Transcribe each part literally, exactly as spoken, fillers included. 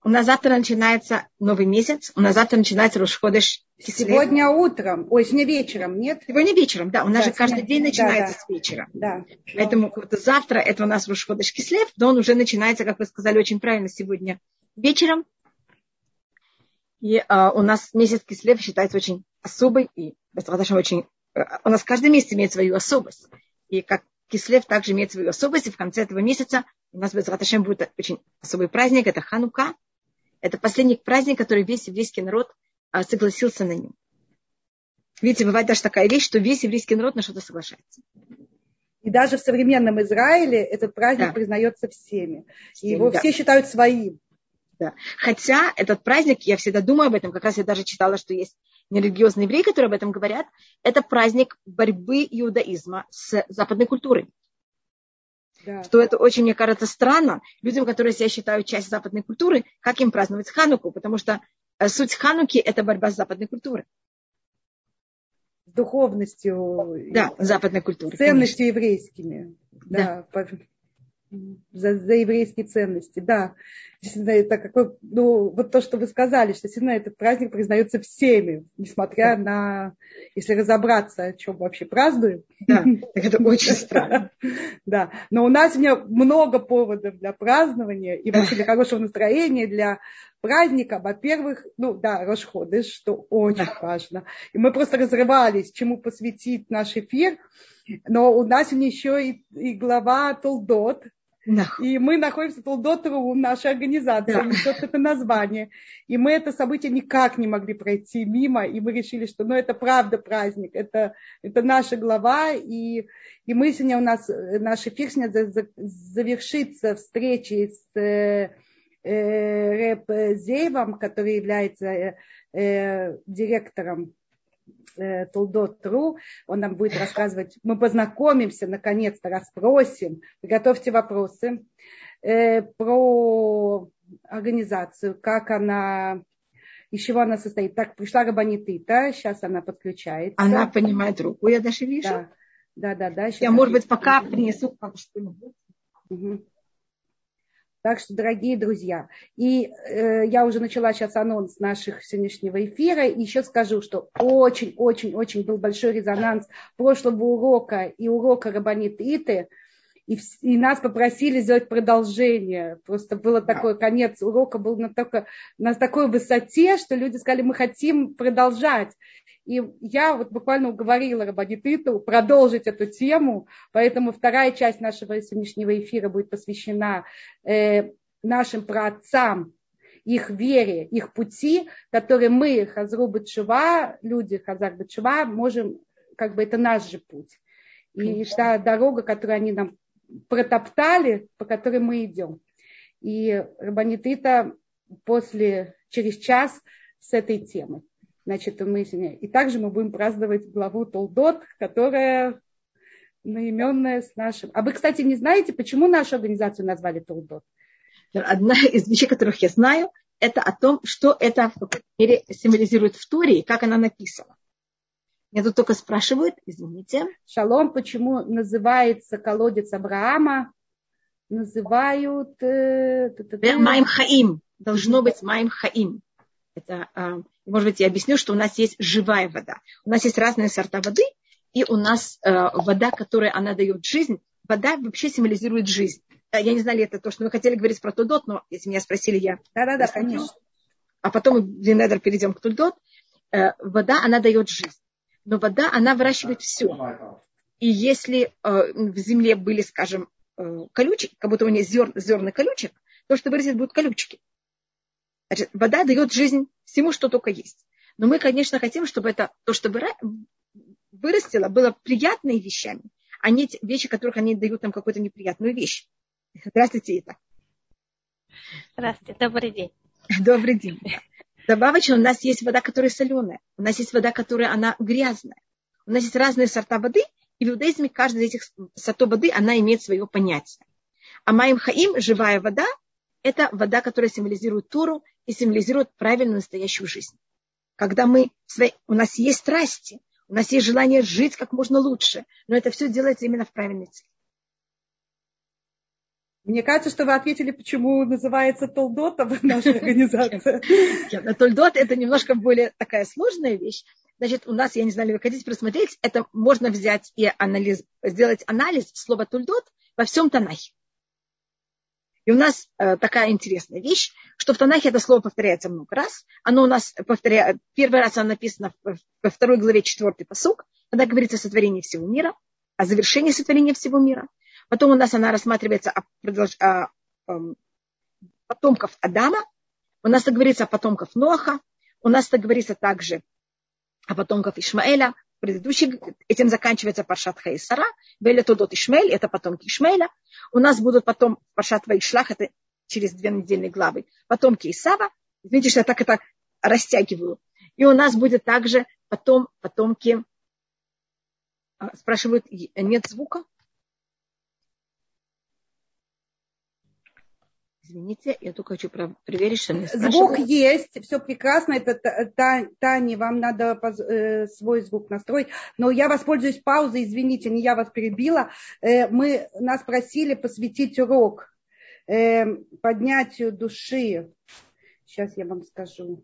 У нас завтра начинается новый месяц, у нас завтра начинается Рош ходеш Кислев. Сегодня утром, ой, сегодня вечером, нет? Сегодня вечером, да, у нас да, же каждый сегодня... день начинается да, с вечера. Да. Поэтому вот завтра это у нас Рош ходеш Кислев, но он уже начинается, как вы сказали очень правильно, сегодня вечером. И а, у нас месяц Кислев считается очень особый и достаточно очень... У нас каждый месяц имеет свою особость. И как Кислев также имеет свою особость, и в конце этого месяца у нас достаточно будет очень особый праздник, это Ханука. Это последний праздник, который весь еврейский народ а, согласился на нем. Видите, бывает даже такая вещь, что весь еврейский народ на что-то соглашается. И даже в современном Израиле этот праздник да. признается всеми. И всеми его да. все считают своим. Да. Хотя этот праздник, я всегда думаю об этом, как раз я даже читала, что есть нерелигиозные евреи, которые об этом говорят, это праздник борьбы иудаизма с западной культурой. Да. Что это очень, мне кажется, странно людям, которые себя считают частью западной культуры, как им праздновать Хануку, потому что суть Хануки – это борьба с западной культурой. С духовностью. Да, западной культурой. Ценностью конечно. Еврейскими. Да. да. За, за еврейские ценности, да. Действительно, это какой, ну, вот то, что вы сказали, что действительно этот праздник признается всеми, несмотря да. на, если разобраться, о чем вообще празднуем. Да, это очень странно. Да, но у нас сегодня много поводов для празднования и вообще для хорошего настроения, для праздника. Во-первых, ну да, Рош ходеш, что очень важно. И мы просто разрывались, чему посвятить наш эфир. Но у нас еще и, и глава Толдот. Да. И мы находимся в Толдот.ру, нашей организации, да. несет это название. И мы это событие никак не могли пройти мимо. И мы решили, что ну, это правда праздник, это, это наша глава. И, и мы сегодня у нас, наш эфир сегодня завершится встречей с э, э, Реб Зейвом, который является э, директором Толдот.ру, он нам будет рассказывать, мы познакомимся, наконец-то расспросим, приготовьте вопросы э, про организацию, как она, из чего она состоит. Так, пришла Рабанит Ита, сейчас она подключается. Она понимает руку, я даже вижу. Да, да, да. да я, может быть, пока принесу что-нибудь. Угу. Так что, дорогие друзья, и э, я уже начала сейчас анонс наших сегодняшнего эфира, и еще скажу, что очень-очень-очень был большой резонанс прошлого урока и урока Рабанит Иты, и, и нас попросили сделать продолжение. Просто было такой конец урока, был на, только, на такой высоте, что люди сказали, мы хотим продолжать. И я вот буквально уговорила Рабанит Иту продолжить эту тему, поэтому вторая часть нашего сегодняшнего эфира будет посвящена э, нашим праотцам, их вере, их пути, которые мы, Хазру Бет-Шува, люди Хазар Бет-Шува, можем, как бы это наш же путь. И та дорога, которую они нам протоптали, по которой мы идем. И Рабанит Ита после, через час с этой темой. Значит, мы сегодня... И также мы будем праздновать главу Толдот, которая наименная с нашим... А вы, кстати, не знаете, почему нашу организацию назвали Толдот? Одна из вещей, которых я знаю, это о том, что это в какой-то мере символизирует в Торе и как она написана. Меня тут только спрашивают, извините. Шалом, почему называется колодец Авраама? Называют... Э, Маим Хаим. Должно быть Маим Хаим. Это, может быть, я объясню, что у нас есть живая вода. У нас есть разные сорта воды, и у нас вода, которая она дает жизнь. Вода вообще символизирует жизнь. Я не знаю, ли это то, что вы хотели говорить про Тулдот, но если меня спросили, я... Да-да-да, конечно. А потом мы в Ленедер перейдем к Тулдот. Вода, она дает жизнь. Но вода, она выращивает все. И если в земле были, скажем, колючки, как будто у нее зер, зерна колючек, то, что вырастет, будут колючки. Значит, вода дает жизнь всему, что только есть. Но мы, конечно, хотим, чтобы это, то, что вырастило, было приятными вещами, а не вещи, которых они дают нам какую-то неприятную вещь. Здравствуйте, Ита. Здравствуйте, добрый день. Добрый день. Добавочно, у нас есть вода, которая соленая. У нас есть вода, которая она грязная. У нас есть разные сорта воды, и в иудаизме каждая из этих сортов воды, она имеет свое понятие. А Маим Хаим, живая вода, это вода, которая символизирует Тору и символизирует правильную настоящую жизнь. Когда мы, у нас есть страсти, у нас есть желание жить как можно лучше, но это все делается именно в правильной цели. Мне кажется, что вы ответили, почему называется Толдот наша организация. Толдот – это немножко более такая сложная вещь. Значит, у нас, я не знаю, вы хотите просмотреть, это можно взять и анализ, сделать анализ слова Толдот во всем Танахе. И у нас э, такая интересная вещь, что в Танахе это слово повторяется много раз. Оно у нас повторяется, первый раз оно написано во второй главе четвертый пасук, когда говорится о сотворении всего мира, о завершении сотворения всего мира. Потом у нас она рассматривается о, продолж... о, о потомков Адама. У нас так говорится о потомках Ноаха. У нас так говорится также о потомках Ишмаэля. Предыдущий, этим заканчивается Паршат Хаисара. Веля Тодот Ишмаэль, это потомки Ишмаэля. У нас будут потом Паршат Ваишлах, это через две недельные главы, потомки Исава. Видите, что я так это растягиваю. И у нас будет также потом потомки... Спрашивают, нет звука? Извините, я только хочу проверить, что мне спрашивают. Звук есть, все прекрасно. Это Таня, вам надо свой звук настроить. Но я воспользуюсь паузой, извините, не я вас перебила. Мы, нас просили посвятить урок поднятию души. Сейчас я вам скажу.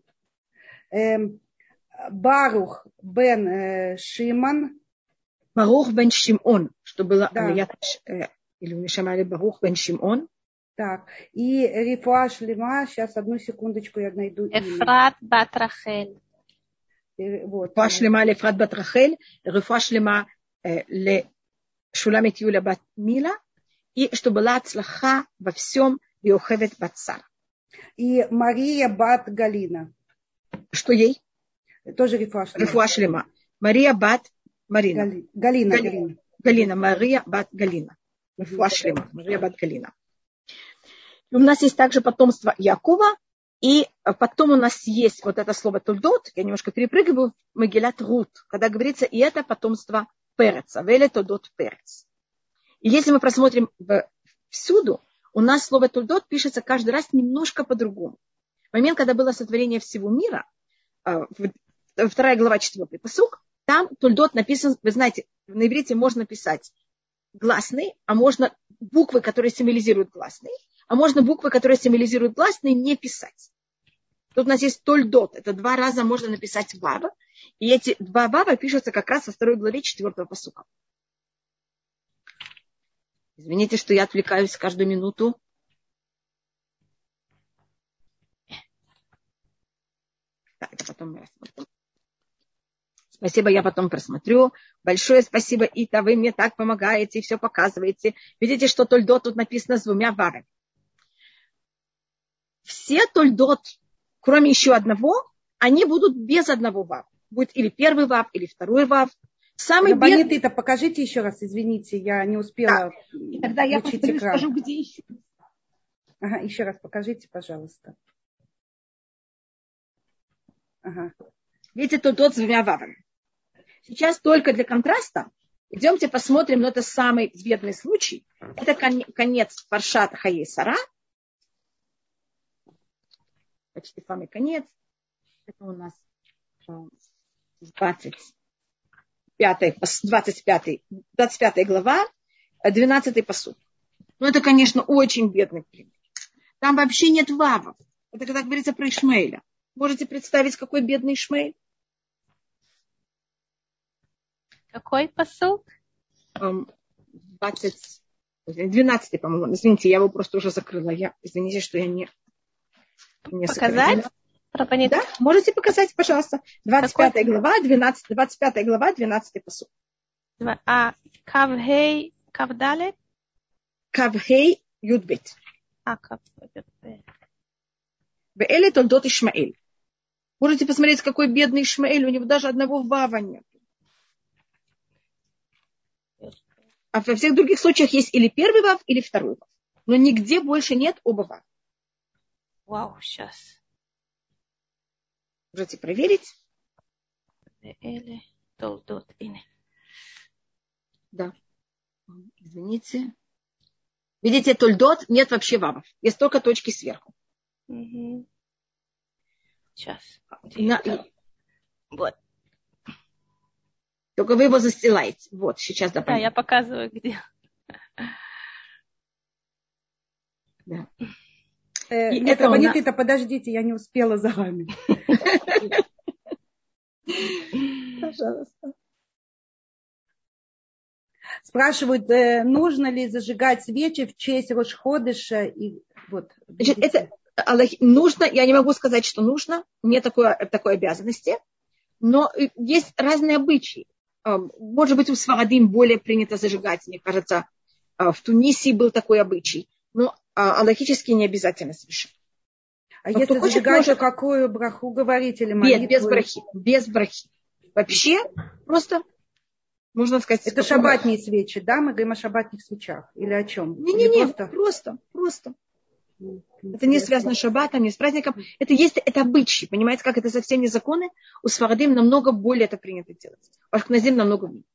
Барух бен Шимон. Барух бен Шимон, что было... Да. Я, или вы шамали Барух бен Шимон. Так, и Рифуа Шлема, сейчас одну секундочку я найду имя. Эфрат бат Рахель. Вот. Рифуа Шлема лефрат бат Рахель, Рифуа Шлема ле Шуламит Юля бат Мила, и что была ацлаха во всем Йохевет бат Сара. И Мария бат Галина. Что ей? Тоже Рифуа Шлема. Рифуа Шлема. Мария бат Марина. Гали... Галина, Галина. Галина. Галина, Мария бат Галина. Рифуа Шлема. Мария бат Галина. У нас есть также потомство Якова, и потом у нас есть вот это слово Толдот, я немножко перепрыгиваю, Мегилат Рут, когда говорится, и это потомство Переца, Веле Толдот Перец. И если мы просмотрим всюду, у нас слово Толдот пишется каждый раз немножко по-другому. В момент, когда было сотворение всего мира, вторая глава, четвертый пасук, там Толдот написан, вы знаете, на иврите можно писать гласные, а можно буквы, которые символизируют гласные, а можно буквы, которые символизируют гласные, не писать. Тут у нас есть Толдот. Это два раза можно написать вава. И эти два вава пишутся как раз во второй главе четвертого пасука. Извините, что я отвлекаюсь каждую минуту. Да, это потом мы рассмотрим. Спасибо, я потом просмотрю. Большое спасибо, Ита, вы мне так помогаете и все показываете. Видите, что Толдот тут написано с двумя вавами. Все Толдот, кроме еще одного, они будут без одного вав. Будет или первый вав, или второй вав. Самый Рабанит, без... Ита, покажите еще раз, извините, я не успела. Да. И тогда я повторю, скажу, где еще. Ага, еще раз покажите, пожалуйста. Ага. Видите, Толдот с двумя вавами. Сейчас только для контраста идемте посмотрим, но это самый бедный случай. Это конец Паршат Хаисара. Почти самый конец. Это у нас двадцать пятая, двадцать пятая, двадцать пятая глава, двенадцатый пасук. Ну, это, конечно, очень бедный пример. Там вообще нет вавов. Это когда говорится про Ишмаэля. Можете представить, какой бедный Ишмаэль? Какой пасук? двадцать, двенадцатый, по-моему. Извините, я его просто уже закрыла. Я, извините, что я не... не показать? Да, можете показать, пожалуйста. двадцать пятая глава, двенадцатый, двадцать пятая глава, двенадцатый пасук. А Кавхей, Кавдалет? Кавхей Юдбет. А, Кавхей. Беэле Толдот Ишмаэль. Можете посмотреть, какой бедный Ишмаэль. У него даже одного вава нет. А во всех других случаях есть или первый вав, или второй вав. Но нигде больше нет оба вава. Вау, сейчас. Можете проверить. Беэле Толдот. Да. Извините. Видите, Толдот нет вообще вавов. Есть только точки сверху. Угу. Сейчас. На... Вот. Только вы его застилаете. Вот, сейчас да, да, я показываю, где. Да. Э, нет, Рабанит, нас... подождите, я не успела за вами. Пожалуйста. Спрашивают, нужно ли зажигать свечи в честь Рош-ходыша? И вот. Значит, это нужно, я не могу сказать, что нужно, нет такой, такой обязанности, но есть разные обычаи. Может быть, у Сфарадим более принято зажигать, мне кажется, в Тунисе был такой обычай, но аллахически не обязательно совершенно. А но если хочет, зажигать, может... то какую браху говорить или молитву? Без, без брахи, без брахи. Вообще, просто, можно сказать... Это шаббатные свечи, да? Мы говорим о шаббатных свечах. Или о чем? Не-не-не, просто, просто. просто. Интересно. Это не связано с шаббатом, не с праздником. Это есть, это обычаи. Понимаете, как это совсем не законы. У Сфарадим намного более это принято делать. У Ашкназим намного меньше.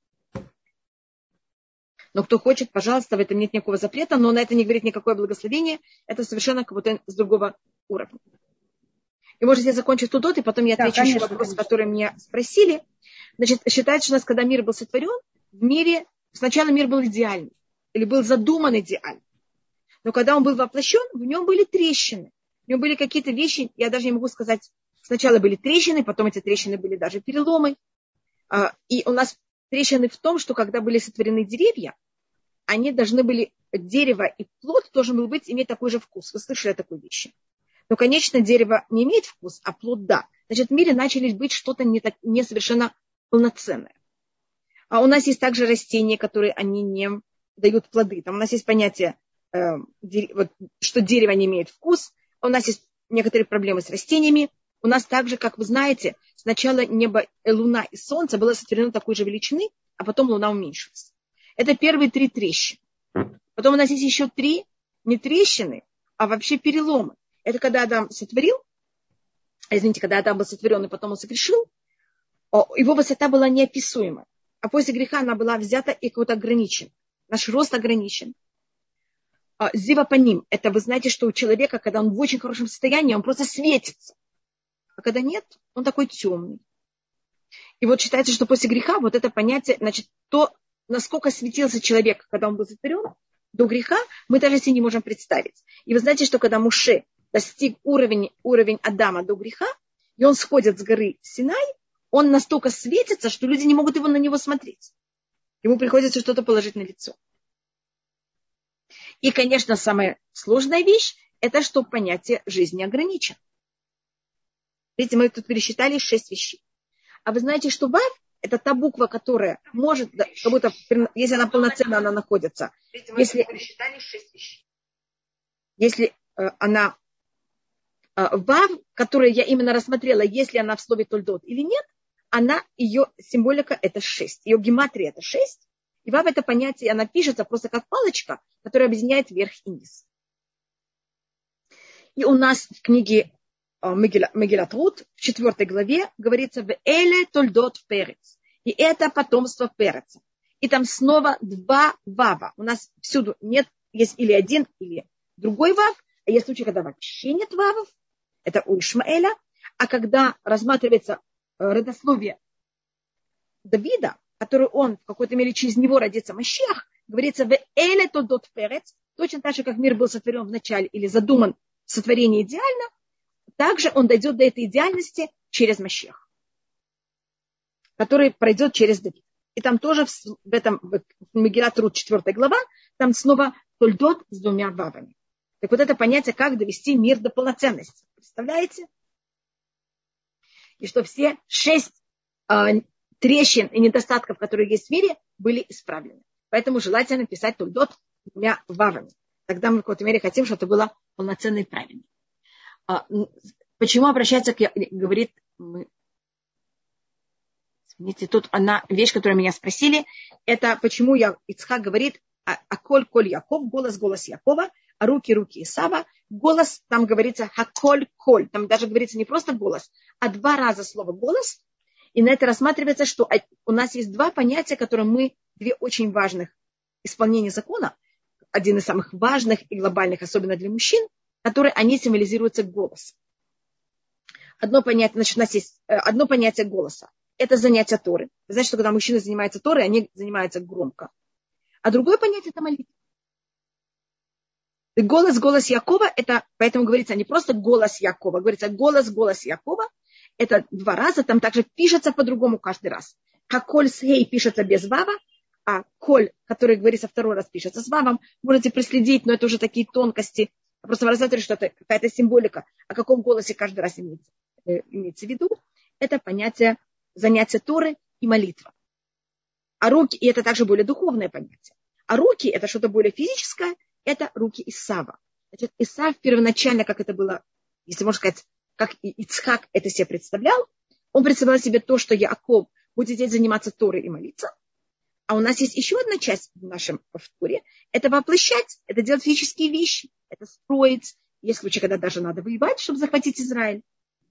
Но кто хочет, пожалуйста, в этом нет никакого запрета, но на это не говорит никакое благословение. Это совершенно как будто с другого уровня. И, может, я закончу тудот, и потом я отвечу да, конечно, еще вопрос, конечно. который меня спросили. Значит, считается, что у нас, когда мир был сотворен, в мире сначала мир был идеальный, или был задуман идеально. Но когда он был воплощен, в нем были трещины. В нем были какие-то вещи, я даже не могу сказать, сначала были трещины, потом эти трещины были даже переломы. И у нас трещины в том, что когда были сотворены деревья, они должны были, дерево и плод должен был быть, иметь такой же вкус. Вы слышали о такой вещи? Но, конечно, дерево не имеет вкус, а плод да. Значит, в мире начали быть что-то не, так, не совершенно полноценное. А у нас есть также растения, которые они не дают плоды. Там у нас есть понятие, э, дерев, вот, что дерево не имеет вкус. А у нас есть некоторые проблемы с растениями. У нас также, как вы знаете, сначала небо, луна и солнце было сотворено такой же величины, а потом луна уменьшилась. Это первые три трещины. Потом у нас есть еще три не трещины, а вообще переломы. Это когда Адам сотворил, извините, когда Адам был сотворен, и потом он согрешил, его высота была неописуема. А после греха она была взята и как-то ограничена. Наш рост ограничен. Зива по ним. Это вы знаете, что у человека, когда он в очень хорошем состоянии, он просто светится. А когда нет, он такой темный. И вот считается, что после греха вот это понятие, значит, то, насколько светился человек, когда он был сотворен, до греха, мы даже себе не можем представить. И вы знаете, что когда Моше достиг уровень, уровень Адама до греха, и он сходит с горы Синай, он настолько светится, что люди не могут его на него смотреть. Ему приходится что-то положить на лицо. И, конечно, самая сложная вещь, это что понятие жизни ограничено. Видите, мы тут пересчитали шесть вещей. А вы знаете, что Вав – это та буква, которая может, как будто, если она полноценно, она находится. Видите, мы если, пересчитали шесть вещей. Если э, она э, Вав, которую я именно рассмотрела, если она в слове Тольдот или нет, она, ее символика – это шесть. Ее гематрия – это шесть. И Вав – это понятие, она пишется просто как палочка, которая объединяет верх и низ. И у нас в книге Мегилат Рут в четвертой главе говорится в Эле Тольдот Перец. И это потомство Переца. И там снова два вава. У нас всюду нет, есть или один, или другой вав. А есть случаи, когда вообще нет вавов. Это у Ишмаэля. А когда рассматривается родословие Давида, который он, в какой-то мере, через него родится Машиах, говорится в Эле Тольдот Перец. Точно так же, как мир был сотворен в начале или задуман сотворение идеально, также он дойдет до этой идеальности через Машиах, который пройдет через Давид. И там тоже в этом в Мегилат Рут четвёртая глава, там снова Тольдот с двумя вавами. Так вот это понятие, как довести мир до полноценности. Представляете? И что все шесть э, трещин и недостатков, которые есть в мире, были исправлены. Поэтому желательно писать Тольдот с двумя вавами. Тогда мы в какой-то мере хотим, чтобы это было полноценно и правильно. Почему обращаться к... Говорит... Извините, тут она... Вещь, которую меня спросили, это почему я... Ицхак говорит, аколь коль Яков, голос, голос Якова, а руки, руки Исава. Голос, там говорится хаколь коль. Там даже говорится не просто голос, а два раза слово голос. И на это рассматривается, что у нас есть два понятия, которые мы... Две очень важных исполнения закона. Один из самых важных и глобальных, особенно для мужчин, которые они символизируются голосом. Одно понятие, значит, у нас есть одно понятие голоса. Это занятие Торы. Вы знаете, что когда мужчины занимаются Торой, они занимаются громко. А другое понятие – это молитва. И голос, голос Якова, это, поэтому говорится не просто голос Якова, говорится голос, голос Якова. Это два раза, там также пишется по-другому каждый раз. Как коль с гей пишется без вава, а коль, который говорится второй раз, пишется с вавом. Можете проследить, но это уже такие тонкости. Просто в рассмотрели, что это какая-то символика, о каком голосе каждый раз имеется, э, имеется в виду. Это понятие занятия Торы и молитва. А руки, и это также более духовное понятие. А руки, это что-то более физическое, это руки Исава. Значит, Исав первоначально, как это было, если можно сказать, как Ицхак это себе представлял, он представлял себе то, что Яаков будет здесь заниматься Торой и молиться. А у нас есть еще одна часть в нашем в Торе, это воплощать, это делать физические вещи, это строить. Есть случаи, когда даже надо воевать, чтобы захватить Израиль.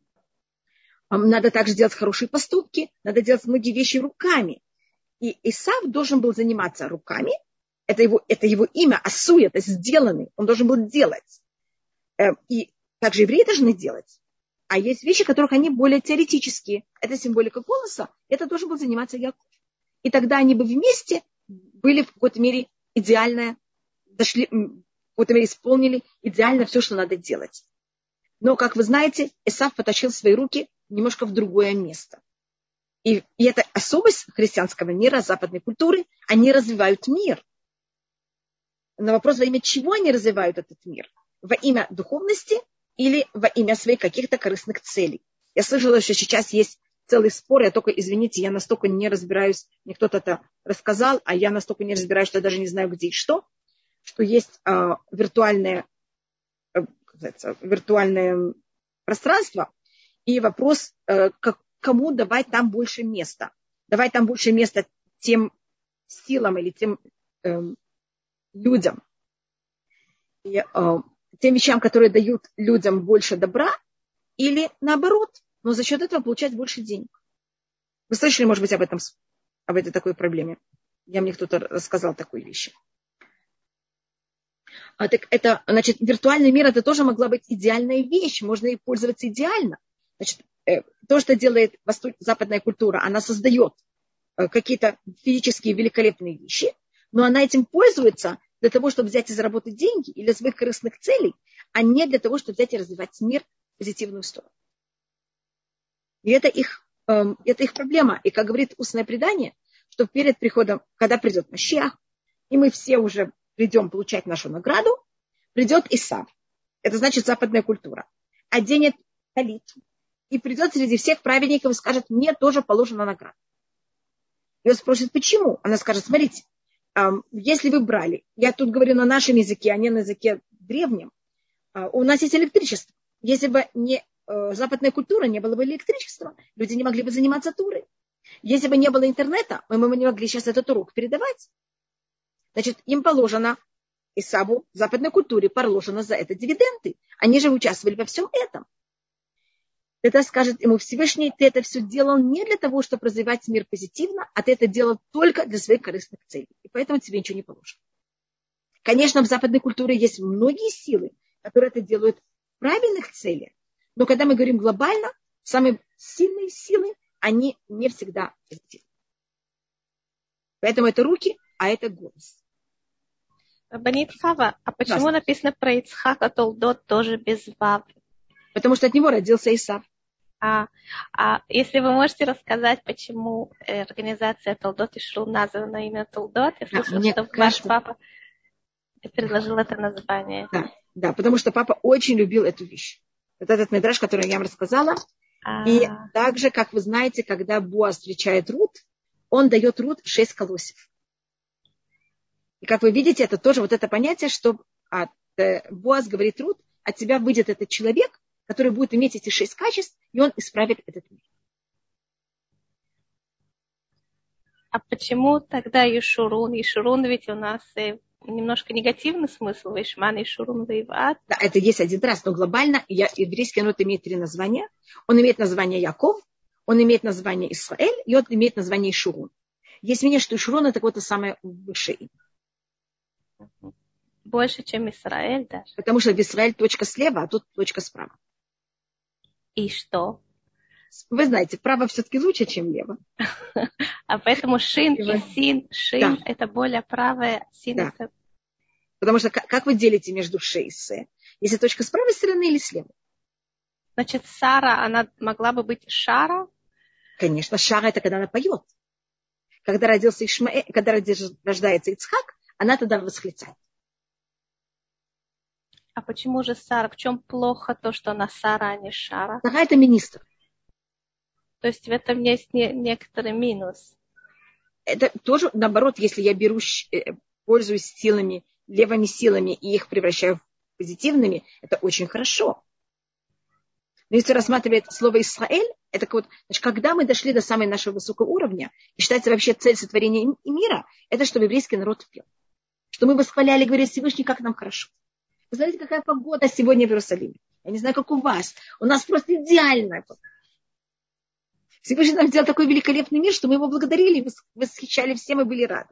Надо также делать хорошие поступки, надо делать многие вещи руками. И Исав должен был заниматься руками, это его, это его имя, асуй, это сделанный, он должен был делать. И также евреи должны делать. А есть вещи, которых они более теоретические. Это символика голоса, это должен был заниматься Яков. И тогда они бы вместе были в какой-то мере идеально, дошли, в какой-то мере исполнили идеально все, что надо делать. Но, как вы знаете, Исав потащил свои руки немножко в другое место. И, и это особость христианского мира, западной культуры, они развивают мир. На вопрос, во имя чего они развивают этот мир? Во имя духовности или во имя своих каких-то корыстных целей? Я слышала, что сейчас есть целый спор, я только, извините, я настолько не разбираюсь, мне кто-то это рассказал, а я настолько не разбираюсь, что я даже не знаю, где и что, что есть э, виртуальное, э, виртуальное пространство, и вопрос, э, как, кому давать там больше места. Давать там больше места тем силам или тем э, людям, и, э, тем вещам, которые дают людям больше добра, или наоборот, но за счет этого получать больше денег. Вы слышали, может быть, об этом, об этой такой проблеме? Я мне кто-то рассказал такую вещь. А, так это, значит, виртуальный мир, это тоже могла быть идеальная вещь, можно ей пользоваться идеально. Значит, э, то, что делает восток, западная культура, она создает э, какие-то физические великолепные вещи, но она этим пользуется для того, чтобы взять и заработать деньги или для своих корыстных целей, а не для того, чтобы взять и развивать мир в позитивную сторону. И это их, э, это их проблема. И, как говорит устное предание, что перед приходом, когда придет Машиах, и мы все уже придем получать нашу награду, придет Исав. Это значит западная культура. Оденет талит. И придет среди всех праведников и скажет, мне тоже положена награда. И он спросит, почему? Она скажет, смотрите, э, если вы брали, я тут говорю на нашем языке, а не на языке древнем, э, у нас есть электричество. Если бы не западная культура, не было бы электричества, люди не могли бы заниматься турой. Если бы не было интернета, мы бы не могли сейчас этот урок передавать. Значит, им положено, Исаву, западной культуре, положено за это дивиденды. Они же участвовали во всем этом. Это скажет ему Всевышний, ты это все делал не для того, чтобы развивать мир позитивно, а ты это делал только для своих корыстных целей. И поэтому тебе ничего не положено. Конечно, в западной культуре есть многие силы, которые это делают в правильных целях. Но когда мы говорим глобально, самые сильные силы, они не всегда позитивны. Поэтому это руки, а это голос. Рабанит Хава, а почему да. написано про Ицхака Толдот тоже без вав? Потому что от него родился Исав. А, а если вы можете рассказать, почему организация Толдот и Шру названа именно Толдот? Я слышала, да, что кажется... ваш папа предложил это название. Да, да, потому что папа очень любил эту вещь. Вот этот мидраш, который я вам рассказала. А-а-а. И также, как вы знаете, когда Боаз встречает Рут, он дает Рут шесть колосьев. И как вы видите, это тоже вот это понятие, что от, э, Боаз говорит Рут, от тебя выйдет этот человек, который будет иметь эти шесть качеств, и он исправит этот мир. А почему тогда Ешурун? Ешурун ведь у нас немножко негативный смысл. Вейшман, Ешурун, Вейват. Да, это есть один раз, но глобально я, еврейский народ имеет три названия. Он имеет название Яков, он имеет название Исраэль, и он имеет название Ешурун. Есть мнение, что Ешурун это какое-то самое высшее имя. Больше, чем Исраэль даже. Потому что в Исраэль точка слева, а тут точка справа. И что? Вы знаете, право все-таки лучше, чем лево. А поэтому шин и син, шин да. это более правое, син да. это... Потому что как вы делите между ше и се? Если точка с правой стороны или слева? Значит, Сара, она могла бы быть Шара? Конечно, Шара это когда она поет. Когда родился Ишмаэль, когда рождается Ицхак, она тогда восклицает. А почему же Сара? В чем плохо то, что она Сара, а не Шара? Сара это министр. То есть в этом есть не, некоторый минус. Это тоже, наоборот, если я беру, пользуюсь силами, левыми силами и их превращаю в позитивными, это очень хорошо. Но если рассматривать слово «Исраэль», это вот, значит, когда мы дошли до самого нашего высокого уровня, и считается вообще цель сотворения мира, это чтобы еврейский народ пел. Что мы восхваляли, говорили Всевышний, как нам хорошо. Вы знаете, какая погода сегодня в Иерусалиме? Я не знаю, как у вас. У нас просто идеальная погода. Всевышний нам сделал такой великолепный мир, что мы его благодарили, восхищали всем и были рады.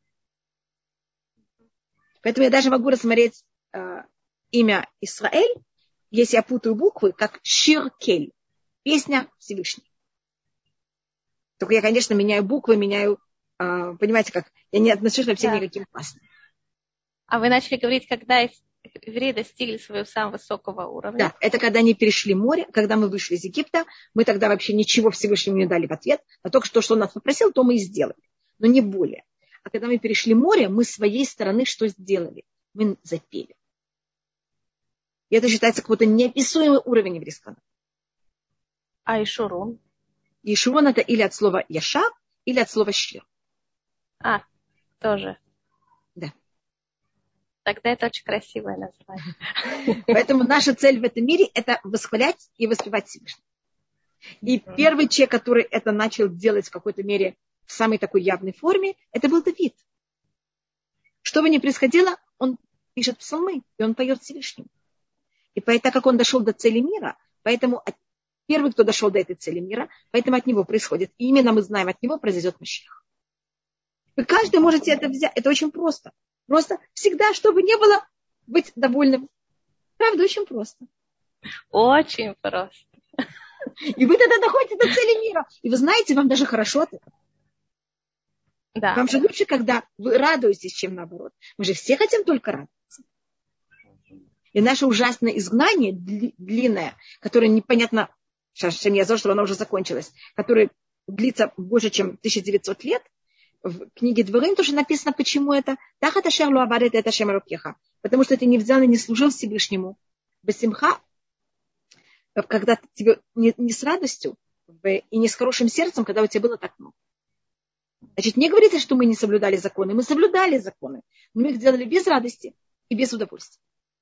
Поэтому я даже могу рассмотреть э, имя Исраэль, если я путаю буквы, как Шир-Кель. Песня Всевышней. Только я, конечно, меняю буквы, меняю, э, понимаете, как я не отношусь вообще да. никаким классным. А вы начали говорить, когда евреи достигли своего самого высокого уровня? Да, это когда они перешли море, когда мы вышли из Египта, мы тогда вообще ничего Всевышнему не дали в ответ, а только то, что он нас попросил, то мы и сделали, но не более. А когда мы перешли море, мы с своей стороны что сделали? Мы запели. И это считается какой-то неописуемый уровень еврейского. А Ишурун? Ишурун это или от слова яша, или от слова шир. А, тоже. Да. Тогда это очень красивое название. Поэтому наша цель в этом мире это восхвалять и воспевать Всевышнего. И mm-hmm. первый человек, который это начал делать в какой-то мере в самой такой явной форме, это был Давид. Что бы ни происходило, он пишет псалмы, и он поет Всевышнему. И так как он дошел до цели мира, поэтому первый, кто дошел до этой цели мира, поэтому от него происходит. И именно мы знаем, от него произойдет Машиах. Вы каждый можете это взять. Это очень просто. Просто всегда, чтобы не было, быть довольным. Правда, очень просто. Очень просто. И вы тогда доходите до цели мира. И вы знаете, вам даже хорошо от этого. Да. Вам же лучше, когда вы радуетесь, чем наоборот. Мы же все хотим только радоваться. И наше ужасное изгнание, длинное, которое непонятно, сейчас я знаю, что оно уже закончилось, которое длится больше, чем тысяча девятьсот лет, в книге Дворим тоже написано, почему это. Потому что ты не взял и не служил Всевышнему. Басимха, когда тебе не, не с радостью и не с хорошим сердцем, когда у тебя было так много. Значит, не говорите, что мы не соблюдали законы. Мы соблюдали законы, но мы их делали без радости и без удовольствия.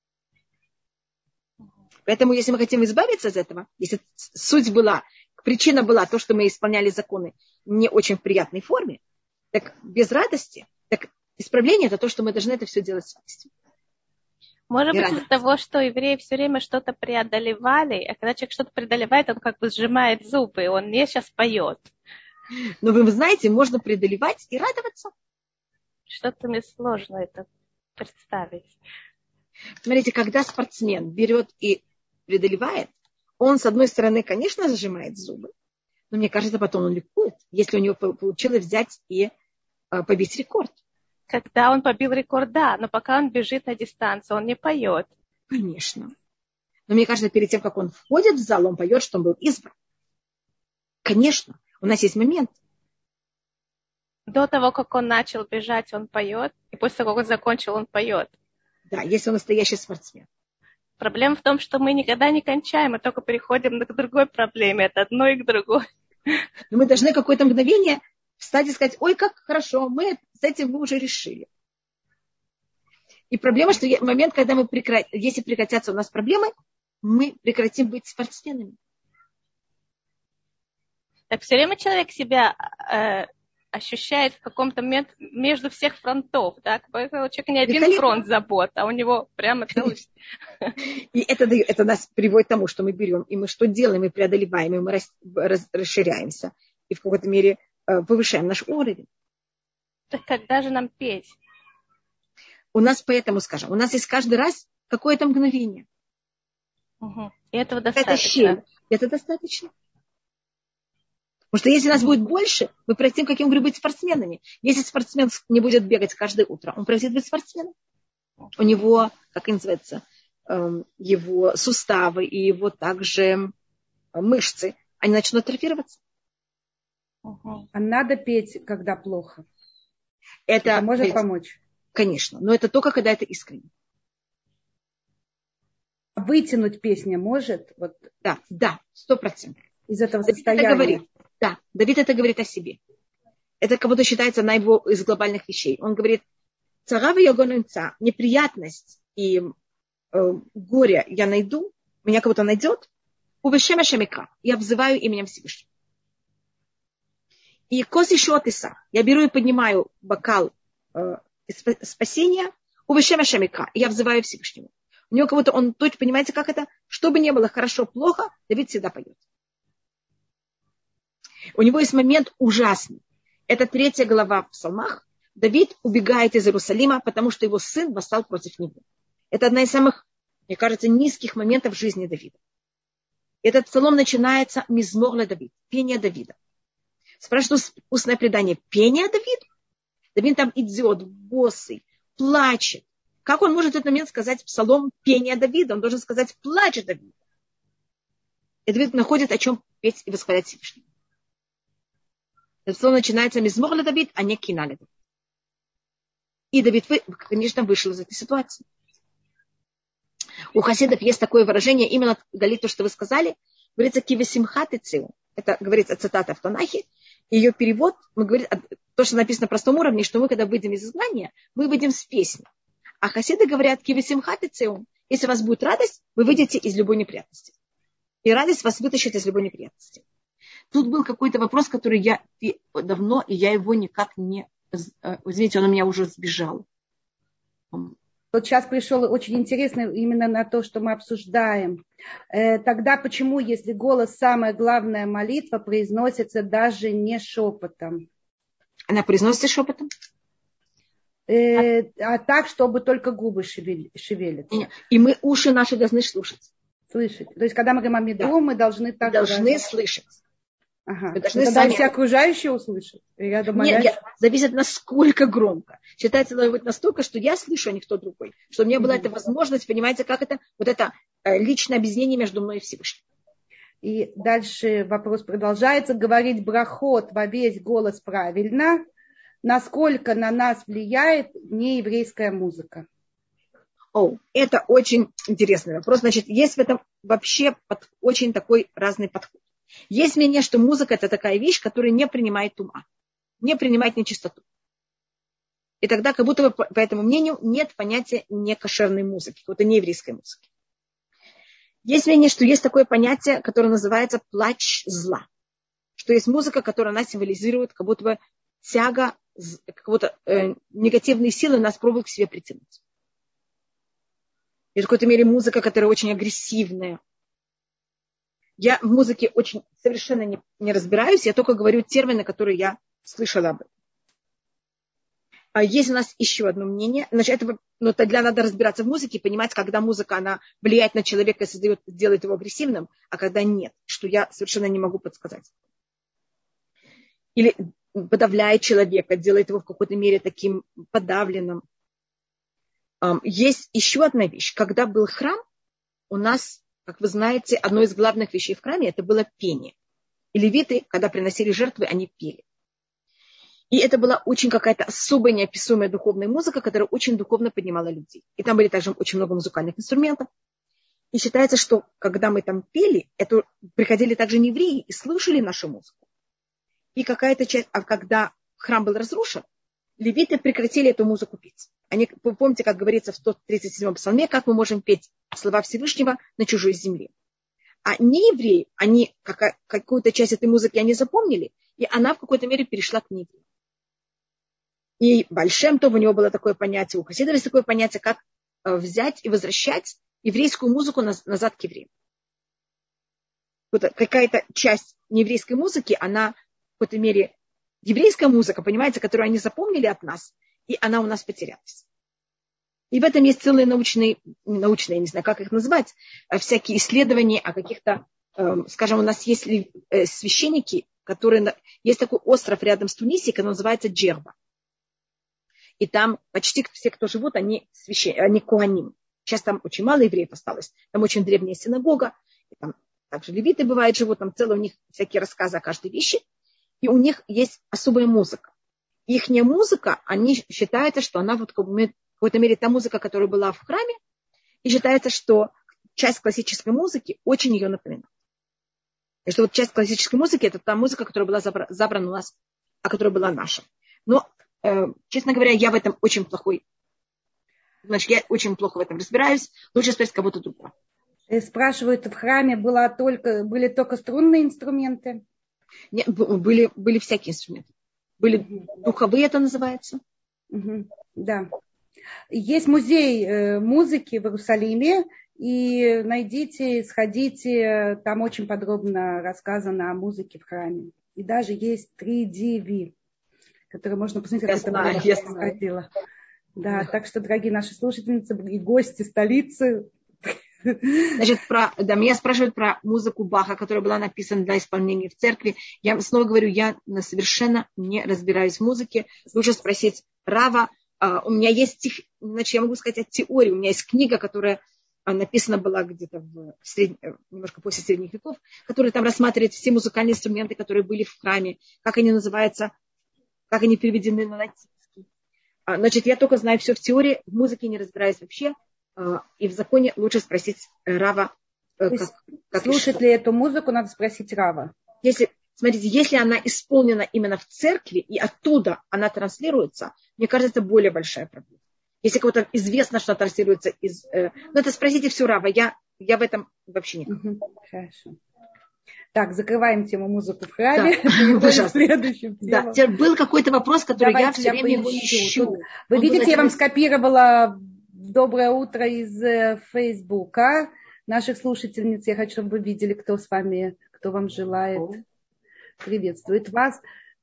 Поэтому, если мы хотим избавиться от этого, если суть была, причина была то, что мы исполняли законы не очень в приятной форме, так без радости, так исправление это то, что мы должны это все делать с радостью. Может быть, из-за того, что евреи все время что-то преодолевали, а когда человек что-то преодолевает, он как бы сжимает зубы, он не сейчас поет. Но вы знаете, можно преодолевать и радоваться. Что-то мне сложно это представить. Смотрите, когда спортсмен берет и преодолевает, он, с одной стороны, конечно, сжимает зубы, но мне кажется, потом он ликует, если у него получилось взять и э, побить рекорд. Когда он побил рекорд, да, но пока он бежит на дистанцию, он не поет. Конечно. Но мне кажется, перед тем, как он входит в зал, он поет, что он был избран. Конечно. У нас есть момент. До того, как он начал бежать, он поет, и после того, как он закончил, он поет. Да, если он настоящий спортсмен. Проблема в том, что мы никогда не кончаем, мы только переходим к другой проблеме, от одной к другой. Но мы должны какое-то мгновение встать и сказать, ой, как хорошо, мы с этим мы уже решили. И проблема, что в момент, когда мы прекратим, если прекратятся у нас проблемы, мы прекратим быть спортсменами. Так все время человек себя э, ощущает в каком-то момент между всех фронтов. Да? Человек не один фронт забот, а у него прямо целый... И это, это нас приводит к тому, что мы берем, и мы что делаем, мы преодолеваем, и мы рас, рас, расширяемся, и в какой-то мере э, повышаем наш уровень. Так когда же нам петь? У нас поэтому, скажем, у нас есть каждый раз какое-то мгновение. Угу. И этого достаточно. Это щель. Это достаточно. Потому что если нас будет больше, мы пройдем, как я говорю, быть спортсменами. Если спортсмен не будет бегать каждое утро, он пройдет быть спортсменом. у него, как это называется, его суставы и его также мышцы, они начнут атрофироваться. А надо петь, когда плохо? Это, это может помочь? Конечно, но это только когда это искренне. Вытянуть песню может? Вот. Да, да, сто процентов. Из этого Давид состояния. Это говорит, да, Давид это говорит о себе. Это как будто считается одна его из глобальных вещей. Он говорит, царава йогонунца, неприятность и э, горе я найду, меня кого-то найдет, увещема шамика, я взываю именем Всевышнего. И коси шотиса, я беру и поднимаю бокал э, спасения, увещема шамика, я взываю Всевышнему. У него кого-то, он точно, понимаете, как это? Что бы ни было хорошо, плохо, Давид всегда поет. У него есть момент ужасный. Это третья глава в Псалмах. Давид убегает из Иерусалима, потому что его сын восстал против него. Это одна из самых, мне кажется, низких моментов в жизни Давида. Этот псалом начинается «Мизмор ля Давид», пение Давида. Спрашивают устное предание, пение Давида? Давид там идет, босый, плачет. Как он может в этот момент сказать псалом пение Давида? Он должен сказать плач Давида. И Давид находит, о чем петь и восхвалять Всевышнего. Этот псалом начинается «Мизмор ля Давид», а не «Кина ля Давид». И Давид, конечно, вышел из этой ситуации. У хасидов есть такое выражение, именно Галит, то, что вы сказали, говорится «Кивесимхат и цил». Это говорится цитата в Танахе. Ее перевод, мы говорим, то, что написано на простом уровне, что мы, когда выйдем из изгнания, мы выйдем с песни. А хасиды говорят «Кивесимхат и цил». Если у вас будет радость, вы выйдете из любой неприятности. И радость вас вытащит из любой неприятности. Тут был какой-то вопрос, который я давно, и я его никак не... Извините, он у меня уже сбежал. Вот сейчас пришел очень интересный именно на то, что мы обсуждаем. Тогда почему, если голос самая главная молитва, произносится даже не шепотом? Она произносится шепотом? Э, а так, чтобы только губы шевелятся. И мы, уши наши должны слушать. Слышать. То есть, когда мы говорим о меду, да. мы должны так... Должны даже... слышать. Ага. Мы должны ну, тогда сами... все окружающие услышат? Рядом Нет, я... зависит, насколько громко. Считается, должно быть настолько, что я слышу, а не кто другой. Чтобы у меня была mm-hmm. эта возможность, понимаете, как это, вот это э, личное объяснение между мной и Всевышним. И дальше вопрос продолжается. Говорить брахот во весь голос правильно. Насколько на нас влияет нееврейская музыка? О, это очень интересный вопрос. Значит, есть в этом вообще под... очень такой разный подход. Есть мнение, что музыка – это такая вещь, которая не принимает тума, не принимает нечистоту. И тогда, как будто бы, по этому мнению, нет понятия некошерной музыки, какой-то нееврейской музыки. Есть мнение, что есть такое понятие, которое называется плач зла. Что есть музыка, которая нас символизирует, как будто бы тяга, как будто э, негативные силы нас пробуют к себе притянуть. И в какой-то мере музыка, которая очень агрессивная. Я в музыке очень совершенно не, не разбираюсь, я только говорю термины, которые я слышала об этом. А есть у нас еще одно мнение. Значит, это, ну, тогда надо разбираться в музыке, понимать, когда музыка она влияет на человека и создает, делает его агрессивным, а когда нет, что я совершенно не могу подсказать. Или подавляет человека, делает его в какой-то мере таким подавленным. Есть еще одна вещь. Когда был храм, у нас, как вы знаете, одной из главных вещей в храме это было пение. И левиты, когда приносили жертвы, они пели. И это была очень какая-то особая, неописуемая духовная музыка, которая очень духовно поднимала людей. И там были также очень много музыкальных инструментов. И считается, что когда мы там пели, это приходили также неевреи и слушали нашу музыку. И какая-то часть, а когда храм был разрушен, левиты прекратили эту музыку петь. Они, вы помните, как говорится в сто тридцать седьмом псалме, как мы можем петь слова Всевышнего на чужой земле. А неевреи, они какую-то часть этой музыки они запомнили, и она в какой-то мере перешла к неевреям. И Бааль-Шем Тов, у него было такое понятие, у хасидов есть такое понятие, как взять и возвращать еврейскую музыку назад к евреям. Вот какая-то часть нееврейской музыки, она в какой-то мере еврейская музыка, понимаете, которую они запомнили от нас, и она у нас потерялась. И в этом есть целые научные, научные, я не знаю, как их назвать, всякие исследования о каких-то, скажем, у нас есть священники, которые, есть такой остров рядом с Тунисией, который называется Джерба. и там почти все, кто живут, они, священ... они коаним. Сейчас там очень мало евреев осталось. Там очень древняя синагога. И там также левиты бывают, живут. Там целые у них всякие рассказы о каждой вещи. И у них есть особая музыка. Ихняя музыка, они считают, что она вот в какой-то мере та музыка, которая была в храме. И считается, что часть классической музыки очень ее напоминает. И что вот часть классической музыки, это та музыка, которая была забрана у нас, а которая была наша. Но, э, честно говоря, я в этом очень плохой. Значит, я очень плохо в этом разбираюсь. Лучше спросить кого-то другого. Спрашивают, в храме была только, были только струнные инструменты? Нет, были, были всякие инструменты. Были угу. духовые, это называется. Угу. Да. Есть музей э, музыки в Иерусалиме. И найдите, сходите, там очень подробно рассказано о музыке в храме. И даже есть три ди ви, которые можно посмотреть, как я это знаю, происходило. Да, так что, дорогие наши слушательницы и гости столицы. Значит, про, да, меня спрашивают про музыку Баха, которая была написана для исполнения в церкви. Я снова говорю, я совершенно не разбираюсь в музыке. Лучше спросить Рава. Uh, у меня есть, тех, значит, я могу сказать от теории. У меня есть книга, которая написана была где-то в сред... немножко после средних веков, которая там рассматривает все музыкальные инструменты, которые были в храме, как они называются, как они переведены на латинский. Значит, я только знаю все в теории, в музыке не разбираюсь вообще, и в законе лучше спросить Рава. Как, как слушать ли эту музыку, надо спросить Рава. Если, смотрите, если она исполнена именно в церкви, и оттуда она транслируется, мне кажется, это более большая проблема. Если кого-то известно, что транслируется из... Э, ну, это спросите все Рава. Я, я в этом вообще не... Угу, хорошо. Так, закрываем тему музыку в храме. Да, следующим да. Был какой-то вопрос, который Давайте я все я время его ищу. Вы Он видите, я вам скопировала доброе утро из Фейсбука наших слушательниц. Я хочу, чтобы вы видели, кто с вами, кто вам желает, О. приветствует вас.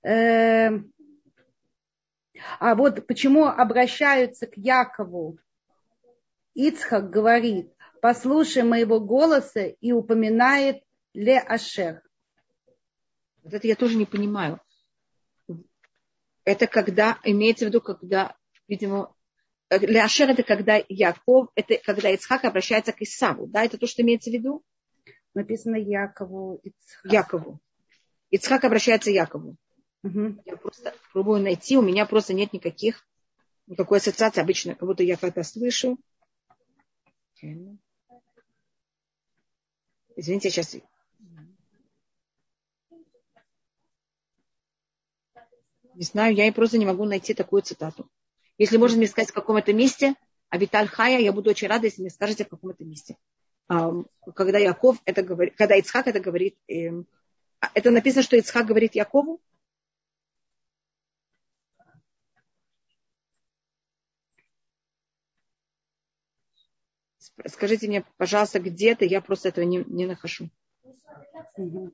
А вот почему обращаются к Якову. Ицхак говорит, послушай моего голоса, и упоминает Ле Ашер. Вот это я тоже не понимаю. Это когда, имеется в виду, когда, видимо, Ле Ашер это когда Яков, это когда Ицхак обращается к Исаву. Да, это то, что имеется в виду? Написано Якову. Ицхак. Якову. Ицхак обращается к Якову. Угу. Я просто пробую найти, у меня просто нет никаких, никакой ассоциации. Обычно, как будто я когда слышу. Извините, я сейчас... Не знаю, я просто не могу найти такую цитату. Если можно мне сказать, в каком это месте, Авиталь Хая, я буду очень рада, если мне скажете, в каком это месте. Когда Яков это говорит, когда Ицхак это говорит, это написано, что Ицхак говорит Якову? Скажите мне, пожалуйста, где-то, я просто этого не, не нахожу. Угу.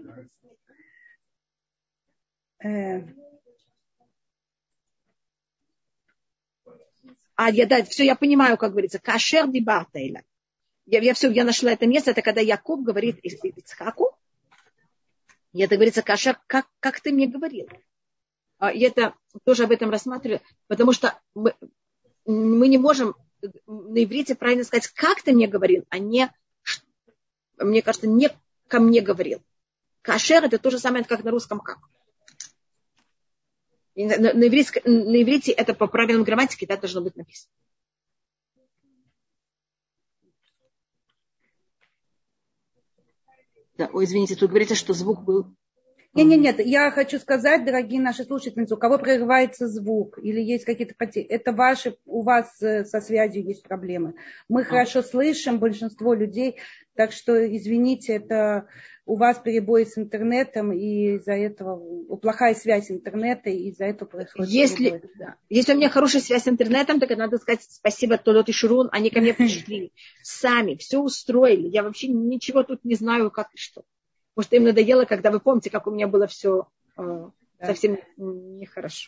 А, я, да, все, я понимаю, как говорится. Кашер дибатейла. Я, я все, я нашла это место, это когда Яков говорит Ицхаку. И это говорится, Кашер, как, как ты мне говорил. И это тоже об этом рассматриваю, потому что мы, мы не можем на иврите правильно сказать, как ты мне говорил, а не, мне кажется, не ко мне говорил. Кашер это то же самое, как на русском как. И на, на, на, иврите, на иврите это по правилам грамматики, да, должно быть написано. Да, ой, извините, тут говорится, что звук был... Нет, нет, нет, я хочу сказать, дорогие наши слушательницы, у кого прерывается звук или есть какие-то потери, это ваши, у вас со связью есть проблемы. Мы а. хорошо слышим, большинство людей, так что, извините, это у вас перебои с интернетом, и из-за этого плохая связь интернета, и из-за этого происходит если, да. Если у меня хорошая связь с интернетом, так надо сказать спасибо Толот и Шурун, они ко мне пришли, сами, все устроили, я вообще ничего тут не знаю, как и что. Может, им надоело, когда вы помните, как у меня было все э, да. совсем нехорошо.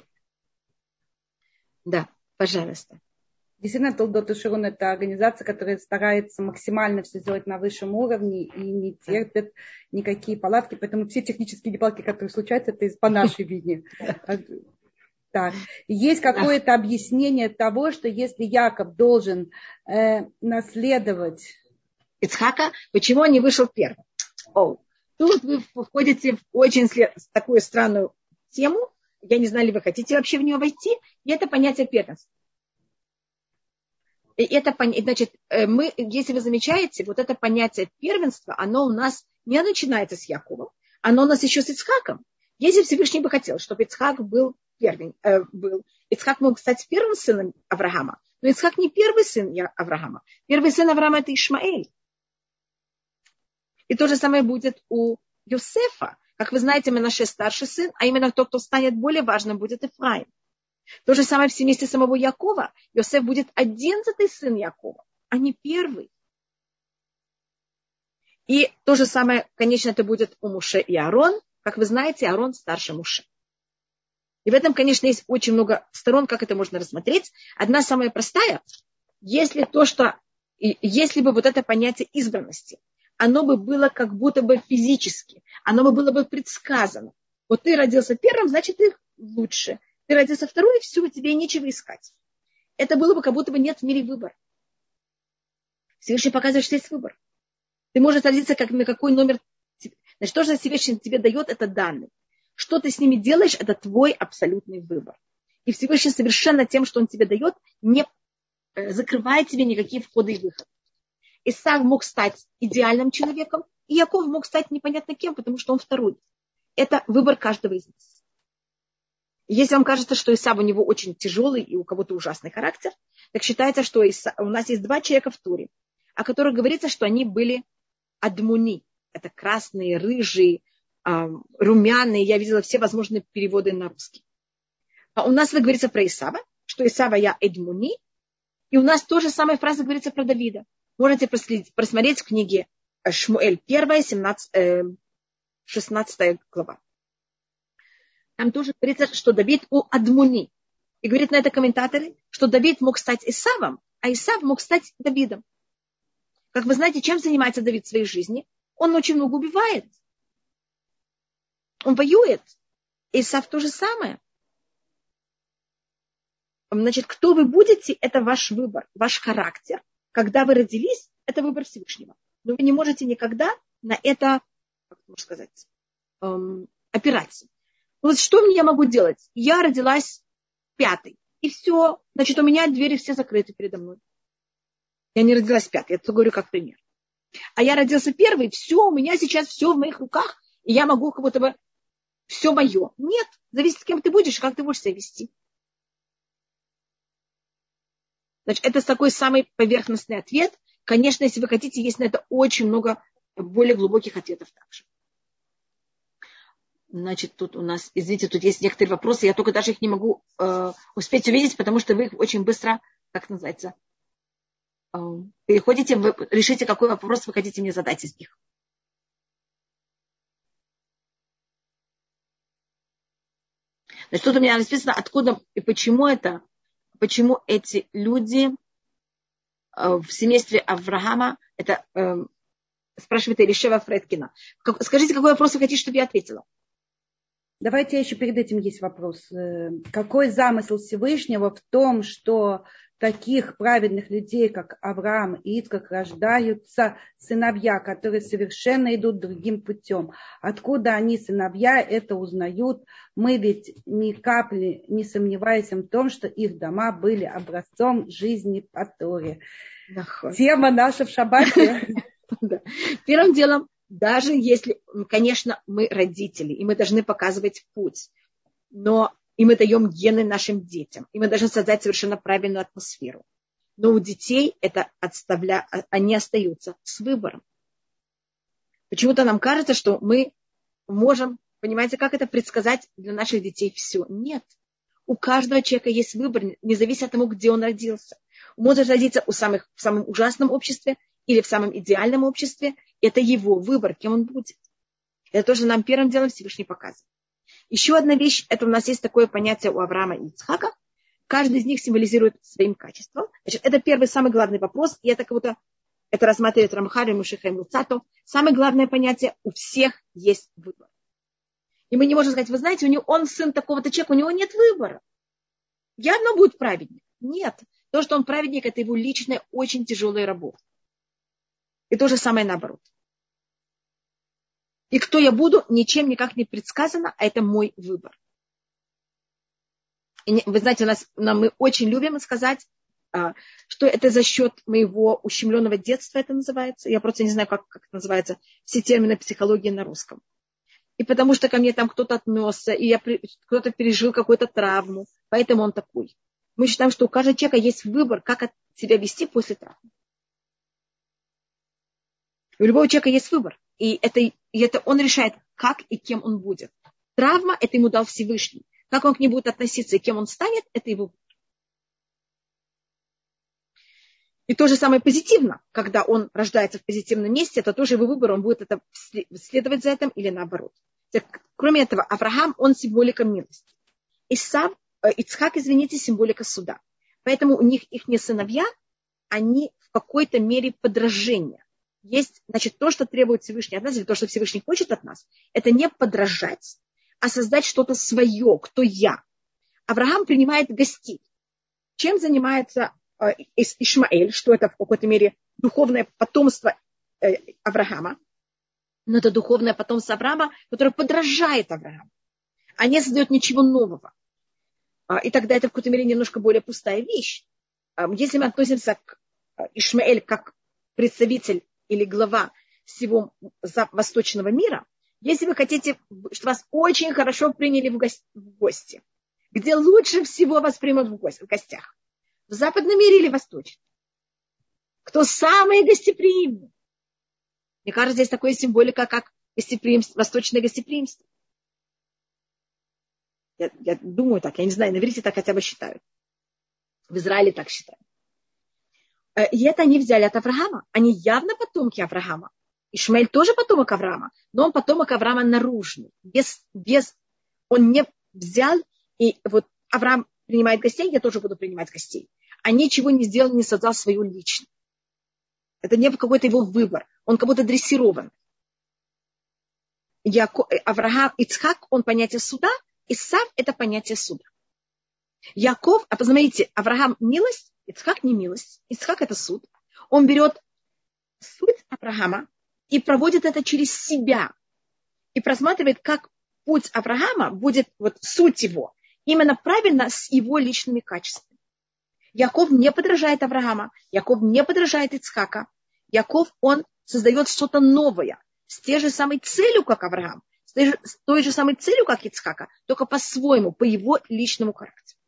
Да, пожалуйста. Действительно, Толдот и Шурун – это организация, которая старается максимально все сделать на высшем уровне и не терпит никакие палатки. Поэтому все технические неполадки, которые случаются, это по нашей вине. Так. Есть какое-то объяснение того, что если Яков должен э, наследовать Ицхака, почему он не вышел первым? О, тут вы входите в очень след... такую странную тему. Я не знаю, ли вы хотите вообще в нее войти. И это понятие первенства. И это, значит, мы, если вы замечаете, вот это понятие первенства, оно у нас не начинается с Яковом, оно у нас еще с Ицхаком. Если Всевышний бы хотел, чтобы Ицхак был первым, э, был, Ицхак мог стать первым сыном Авраама, но Ицхак не первый сын Авраама. Первый сын Авраама – это Ишмаэль. И то же самое будет у Йосефа. Как вы знаете, Менаше старший сын, а именно тот, кто станет более важным, будет Эфраим. То же самое в семействе самого Якова. Йосеф будет одиннадцатый сын Якова, а не первый. И то же самое, конечно, это будет у Моше и Аарон. Как вы знаете, Аарон старше Моше. И в этом, конечно, есть очень много сторон, как это можно рассмотреть. Одна самая простая. Если то, что, если бы вот это понятие избранности, оно бы было как будто бы физически, оно бы было бы предсказано. Вот ты родился первым, значит, ты лучше. Ты родился второй, все, тебе нечего искать. Это было бы как будто бы нет в мире выбора. Всевышний показывает, что есть выбор. Ты можешь родиться, как, на какой номер. Значит, то, что Всевышний тебе дает, это данные. Что ты с ними делаешь, это твой абсолютный выбор. И Всевышний совершенно тем, что он тебе дает, не закрывает тебе никакие входы и выходы. Исав мог стать идеальным человеком, и Яков мог стать непонятно кем, потому что он второй. Это выбор каждого из нас. Если вам кажется, что Исав у него очень тяжелый и у кого-то ужасный характер, так считается, что Исав, у нас есть два человека в Торе, о которых говорится, что они были адмуни. Это красные, рыжие, румяные. Я видела все возможные переводы на русский. А у нас говорится про Исава, что Исава я эдмуни, и у нас тоже самая фраза говорится про Давида. Можете просмотреть в книге Шмуэль первая, шестнадцатая глава. Там тоже говорится, что Давид у Адмуни. И говорит на это комментаторы, что Давид мог стать Исавом, а Исав мог стать Давидом. Как вы знаете, чем занимается Давид в своей жизни? Он очень много убивает. Он воюет. Исав то же самое. Значит, кто вы будете, это ваш выбор, ваш характер. Когда вы родились, это выбор Всевышнего. Но вы не можете никогда на это, как можно сказать, эм, опираться. Вот что я могу делать? Я родилась пятой. И все. Значит, у меня двери все закрыты передо мной. Я не родилась пятой. Я это говорю как пример. А я родился первый. Все, у меня сейчас все в моих руках. И я могу как будто бы все мое. Нет. Зависит, с кем ты будешь и как ты будешь себя вести. Значит, это такой самый поверхностный ответ. Конечно, если вы хотите, есть на это очень много более глубоких ответов также. Значит, тут у нас, извините, тут есть некоторые вопросы, я только даже их не могу э, успеть увидеть, потому что вы их очень быстро, как называется, э, переходите, вы решите, какой вопрос вы хотите мне задать из них. Значит, тут у меня написано, откуда и почему это, почему эти люди э, в семействе Авраама, это э, спрашивает Элишева Фредкина. Как, скажите, какой вопрос вы хотите, чтобы я ответила? Давайте еще перед этим есть вопрос. Какой замысел Всевышнего в том, что таких праведных людей, как Авраам и Ицхак, рождаются сыновья, которые совершенно идут другим путем? Откуда они, сыновья, это узнают? Мы ведь ни капли не сомневаемся в том, что их дома были образцом жизни по Торе. Тема наша в шаббате. Первым делом, даже если, конечно, мы родители, и мы должны показывать путь, но и мы даем гены нашим детям, и мы должны создать совершенно правильную атмосферу. Но у детей это отставля... они остаются с выбором. Почему-то нам кажется, что мы можем, понимаете, как это предсказать для наших детей все. Нет. У каждого человека есть выбор, независимо от того, где он родился. Он может родиться у самых, в самом ужасном обществе или в самом идеальном обществе. Это его выбор, кем он будет. Это тоже нам первым делом Всевышний показывает. Еще одна вещь, это у нас есть такое понятие у Авраама и Ицхака. Каждый из них символизирует своим качеством. Значит, это первый, самый главный вопрос. И это как будто, это рассматривает Рамхаль и Мушиха и Муцато. Самое главное понятие, у всех есть выбор. И мы не можем сказать, вы знаете, у него, он сын такого-то человека, у него нет выбора. явно будет праведник. Нет. То, что он праведник, это его личная, очень тяжелая работа. И то же самое наоборот. И кто я буду, ничем никак не предсказано, а это мой выбор. И вы знаете, у нас, мы очень любим сказать, что это за счет моего ущемленного детства это называется. Я просто не знаю, как, как это называется, все термины психологии на русском. И потому что ко мне там кто-то отнесся, и я, кто-то пережил какую-то травму, поэтому он такой. Мы считаем, что у каждого человека есть выбор, как себя вести после травмы. У любого человека есть выбор. И это, и это он решает, как и кем он будет. Травма – это ему дал Всевышний. Как он к ней будет относиться и кем он станет – это его выбор. И то же самое позитивно, когда он рождается в позитивном месте, это тоже его выбор, он будет это следовать за этим или наоборот. Кроме этого, Авраам, он символика милости. Исав, Ицхак, извините, символика суда. Поэтому у них их не сыновья, они в какой-то мере подражение. Есть, значит, то, что требует Всевышний от нас, или то, что Всевышний хочет от нас, это не подражать, а создать что-то свое, кто я. Авраам принимает гостей. Чем занимается Ишмаэль, что это в какой-то мере духовное потомство Авраама, но это духовное потомство Авраама, которое подражает Аврааму, а не создает ничего нового. И тогда это в какой-то мере немножко более пустая вещь. Если мы относимся к Ишмаэль как представитель или глава всего восточного мира, если вы хотите, чтобы вас очень хорошо приняли в гости, где лучше всего вас примут в гостях, в западном мире или восточном? Кто самый гостеприимный? Мне кажется, здесь такая символика, как гостеприимство, восточное гостеприимство. Я, я думаю так, я не знаю, на иврите так хотя бы считают. В Израиле так считают. И это они взяли от Авраама. Они явно потомки Авраама. Ишмаэль тоже потомок Авраама, но он потомок Авраама наружный. Без, без, он не взял, и вот Авраам принимает гостей, я тоже буду принимать гостей. А ничего не сделал, не создал свою личность. Это не какой-то его выбор. Он как будто дрессирован. Яко... Авраам, Ицхак, он понятие суда, Исав – это понятие суда. Яков, а посмотрите, Авраам – милость, Ицхак – не милость. Ицхак – это суд. Он берет суть Авраама и проводит это через себя. И просматривает, как путь Авраама будет, вот суть его, именно правильно с его личными качествами. Яков не подражает Авраама, Яков не подражает Ицхака. Яков, он создает что-то новое, с той же самой целью, как Авраам, с той же, с той же самой целью, как Ицхака, только по-своему, по его личному характеру.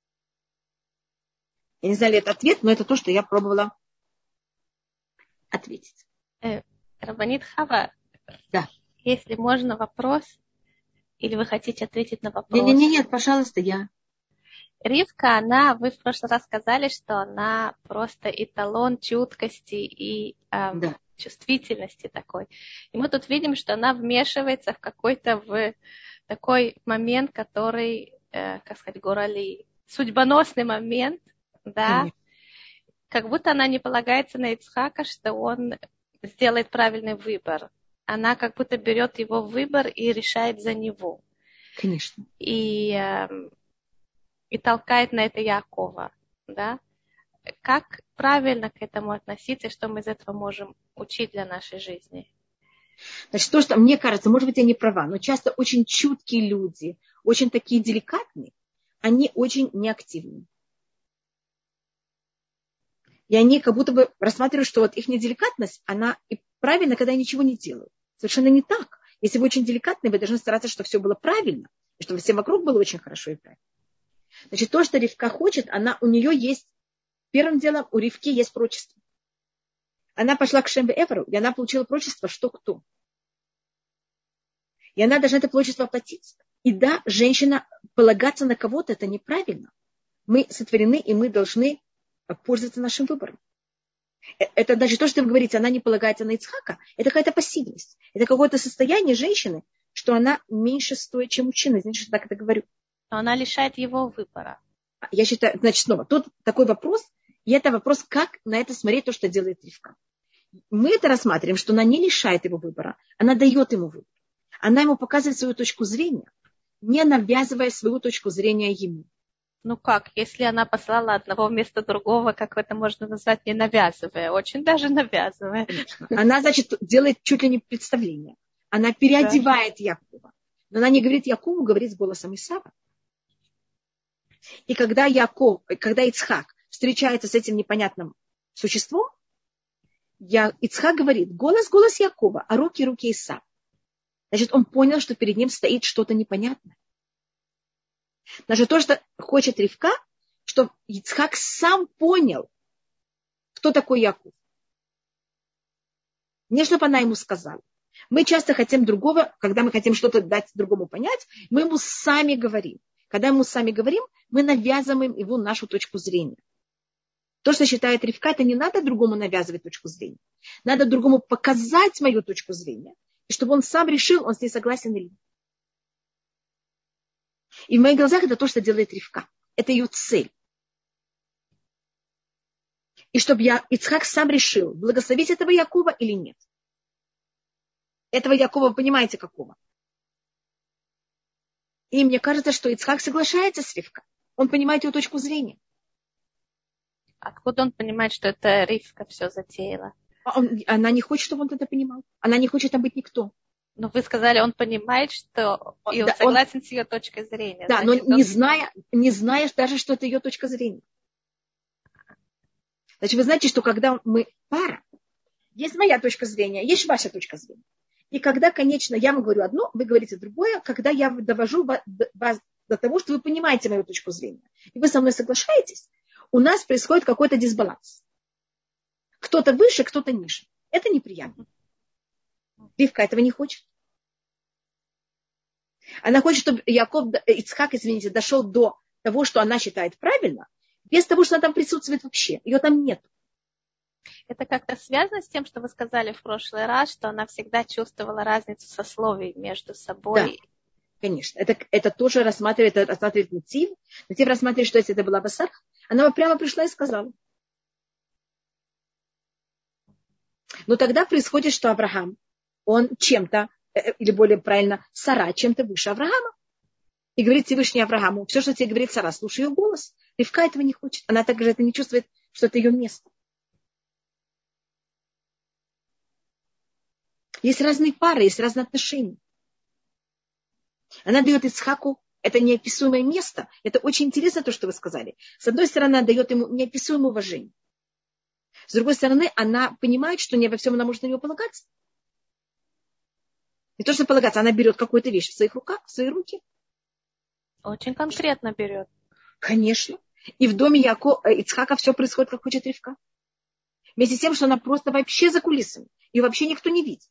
Я не знаю, ли это ответ, но это то, что я пробовала ответить. Э, Рабанит Хава, да. Если можно вопрос, или вы хотите ответить на вопрос? Нет, нет, нет, пожалуйста, я. Ривка, она, вы в прошлый раз сказали, что она просто эталон чуткости и эм, да. чувствительности такой. И мы тут видим, что она вмешивается в какой-то в такой момент, который, э, как сказать, горали, судьбоносный момент, да, mm. как будто она не полагается на Ицхака, что он сделает правильный выбор. Она как будто берет его выбор и решает за него. Конечно. И э, и толкает на это Якова, да? Как правильно к этому относиться, что мы из этого можем учить для нашей жизни? Значит, то, что мне кажется, может быть, я не права, но часто очень чуткие люди, очень такие деликатные, они очень неактивны. И они как будто бы рассматривают, что вот их неделикатность, она и правильно, когда ничего не делают. Совершенно не так. Если вы очень деликатны, вы должны стараться, чтобы все было правильно, и чтобы всем вокруг было очень хорошо и правильно. Значит, то, что Ривка хочет, она, у нее есть, первым делом у Ривки есть прочество. Она пошла к Шем Эферу, и она получила прочество, что кто. И она должна это прочество оплатить. И да, женщина, полагаться на кого-то, это неправильно. Мы сотворены, и мы должны пользоваться нашим выбором. Это даже то, что вы говорите, она не полагается на Ицхака, это какая-то пассивность. Это какое-то состояние женщины, что она меньше стоит, чем мужчина. Извините, что так это говорю. Но она лишает его выбора. Я считаю, значит, снова, тут такой вопрос, и это вопрос, как на это смотреть то, что делает Ривка. Мы это рассматриваем, что она не лишает его выбора, она дает ему выбор. Она ему показывает свою точку зрения, не навязывая свою точку зрения ему. Ну как, если она послала одного вместо другого, как это можно назвать, не навязывая, очень даже навязывая. Конечно. Она, значит, делает чуть ли не представление. Она переодевает да. Якова. Но она не говорит Якову, говорит с голосом Исава. И когда Яков, когда Ицхак встречается с этим непонятным существом, я, Ицхак говорит, голос, голос Якова, а руки, руки Исава. Значит, он понял, что перед ним стоит что-то непонятное. Даже то, что хочет Ривка, чтобы Ицхак сам понял, кто такой Яков. Не чтобы она ему сказала. Мы часто хотим другого, когда мы хотим что-то дать другому понять, мы ему сами говорим. Когда ему сами говорим, мы навязываем его нашу точку зрения. То, что считает Ривка, это не надо другому навязывать точку зрения. Надо другому показать мою точку зрения, и чтобы он сам решил, он с ней согласен или нет. И в моих глазах это то, что делает Ривка. Это ее цель. И чтобы я, Ицхак сам решил, благословить этого Якова или нет. Этого Якова, вы понимаете, какого? И мне кажется, что Ицхак соглашается с Ривкой. Он понимает ее точку зрения. Откуда он понимает, что это Ривка все затеяла? Он, она не хочет, чтобы он это понимал. Она не хочет там быть никто. Но вы сказали, он понимает, что он, и он да, согласен он, с ее точкой зрения. Да, значит, но не, он... зная, не знаешь даже, что это ее точка зрения. Значит, вы знаете, что когда мы пара, есть моя точка зрения, есть ваша точка зрения. И когда, конечно, я вам говорю одно, вы говорите другое, когда я довожу вас до того, что вы понимаете мою точку зрения, и вы со мной соглашаетесь, у нас происходит какой-то дисбаланс. Кто-то выше, кто-то ниже. Это неприятно. Ривка этого не хочет. Она хочет, чтобы Яков, Ицхак, извините, дошел до того, что она считает правильно, без того, что она там присутствует вообще. Ее там нет. Это как-то связано с тем, что вы сказали в прошлый раз, что она всегда чувствовала разницу сословий между собой. Да, конечно. Это, это тоже рассматривает, это рассматривает Натив. Натив рассматривает, что если это была Басар, она бы прямо пришла и сказала. Но тогда происходит, что Авраам, он чем-то, или более правильно, Сара чем-то выше Авраама. И говорит Всевышний Аврааму, все, что тебе говорит Сара, слушай ее голос. Ривка этого не хочет. Она также это не чувствует, что это ее место. Есть разные пары, есть разные отношения. Она дает Ицхаку это неописуемое место. Это очень интересно, то, что вы сказали. С одной стороны, она дает ему неописуемое уважение. С другой стороны, она понимает, что не во всем она может на него полагаться. Не то, что полагаться, она берет какую-то вещь в своих руках, в свои руки. Очень конкретно берет. Конечно. И в доме Яко, Ицхака все происходит, как хочет Ривка. Вместе с тем, что она просто вообще за кулисами. Ее вообще никто не видит.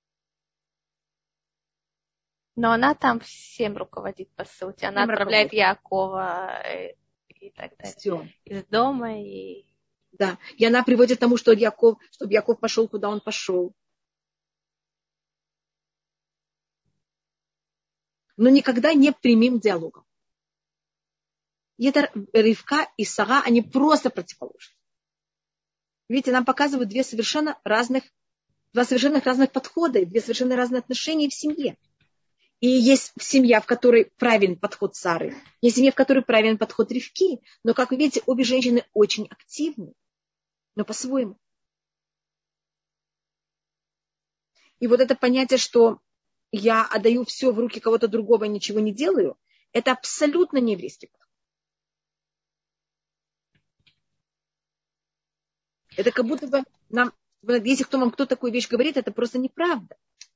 Но она там всем руководит, по сути. Она всем отправляет руководит. Якова и так далее. Все. Из дома. И... Да. И она приводит к тому, что Яков, чтобы Яков пошел, куда он пошел. Но никогда не прямым диалогом. И это Ривка и Сара, они просто противоположны. Видите, нам показывают две совершенно разных, два совершенно разных подхода, две совершенно разные отношения в семье. И есть семья, в которой правильный подход Сары, есть семья, в которой правильный подход Ривки. Но, как вы видите, обе женщины очень активны, но по-своему. И вот это понятие, что я отдаю все в руки кого-то другого и ничего не делаю, это абсолютно не еврейский подход. Это как будто бы нам, если кто вам кто такую вещь говорит, это просто неправда.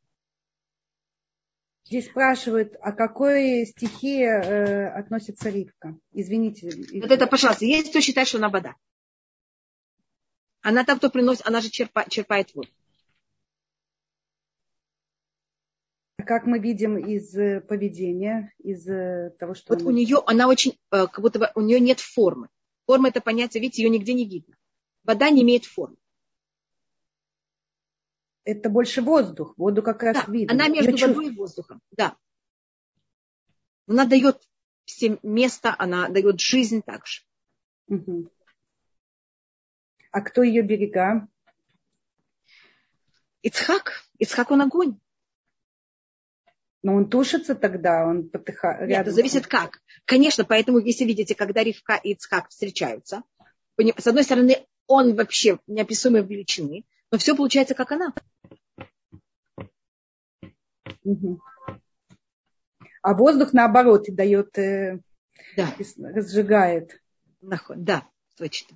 Здесь спрашивают, а какой стихии э, относится Ривка? Извините. Вот это, пожалуйста, есть кто считает, что она вода. Она там, кто приносит, она же черпа, черпает воду. Как мы видим из поведения, из того, что... Вот она... у нее, она очень, как будто бы у нее нет формы. Форма — это понятие, видите, ее нигде не видно. Вода не имеет формы. Это больше воздух. Воду как раз да, видно. Она между Я водой чувств... и воздухом. Да. Она дает всем место, она дает жизнь также. Угу. А кто ее берега? Ицхак. Ицхак он огонь. Но он тушится тогда, он потыхает. Нет, это зависит как. Конечно, поэтому, если видите, когда Ривка и Ицхак встречаются, с одной стороны, он вообще неописуемой величины, но все получается, как она. Угу. А воздух, наоборот, дает, э, да. разжигает. Да, точно.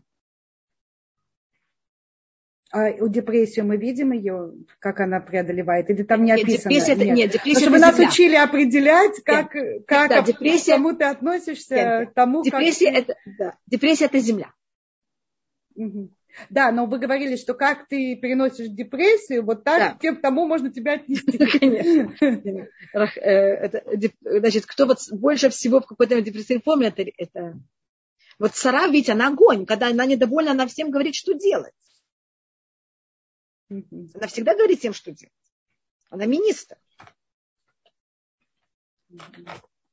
А у депрессии мы видим ее, как она преодолевает? Или там не нет, описано? Депрессия это, нет. Нет, депрессия чтобы это нас земля. учили определять, как, нет. как да, депрессия, к кому ты относишься, нет, к тому, депрессия как... Это, да. Депрессия это земля. Угу. Да, но вы говорили, что как ты переносишь депрессию, вот так да. тем тому можно тебя отнести. Конечно. Значит, кто вот больше всего в какой-то депрессивной форме, это, это... Вот Сара, ведь она огонь. Когда она недовольна, она всем говорит, что делать. Mm-hmm. Она всегда говорит всем, что делать. Она министр. Mm-hmm.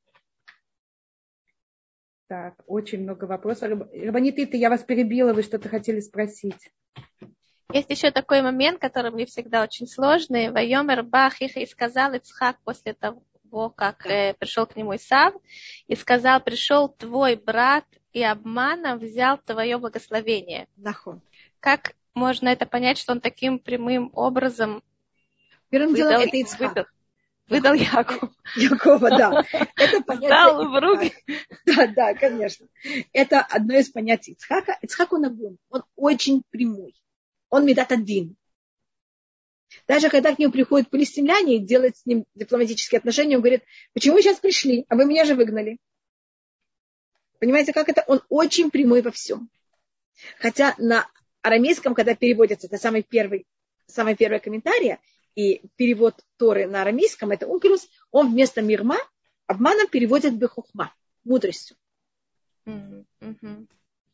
Так, очень много вопросов. Рабанит Ита, я вас перебила, вы что-то хотели спросить. Есть еще такой момент, который мне всегда очень сложный. Вайомер бах их и сказал Ицхак после того, как э, пришел к нему Исав, и сказал, пришел твой брат и обманом взял твое благословение. Нахуй. Как можно это понять, что он таким прямым образом Первым выдал, делом это Ицхак. выдал, выдал Якова? Якова, да. Это понятие. Дал в руки. Да, да, конечно. Это одно из понятий Ицхака. Ицхак он огонь. Он очень прямой. Он медат один. Даже когда к нему приходят палестиняне и делают с ним дипломатические отношения, он говорит, почему вы сейчас пришли, а вы меня же выгнали? Понимаете, как это? Он очень прямой во всем. Хотя на арамейском, когда переводится, это самый первый, самый первый комментарий, и перевод Торы на арамейском, это ункилус, он вместо мирма обманом переводит бехухма, мудростью. Mm-hmm.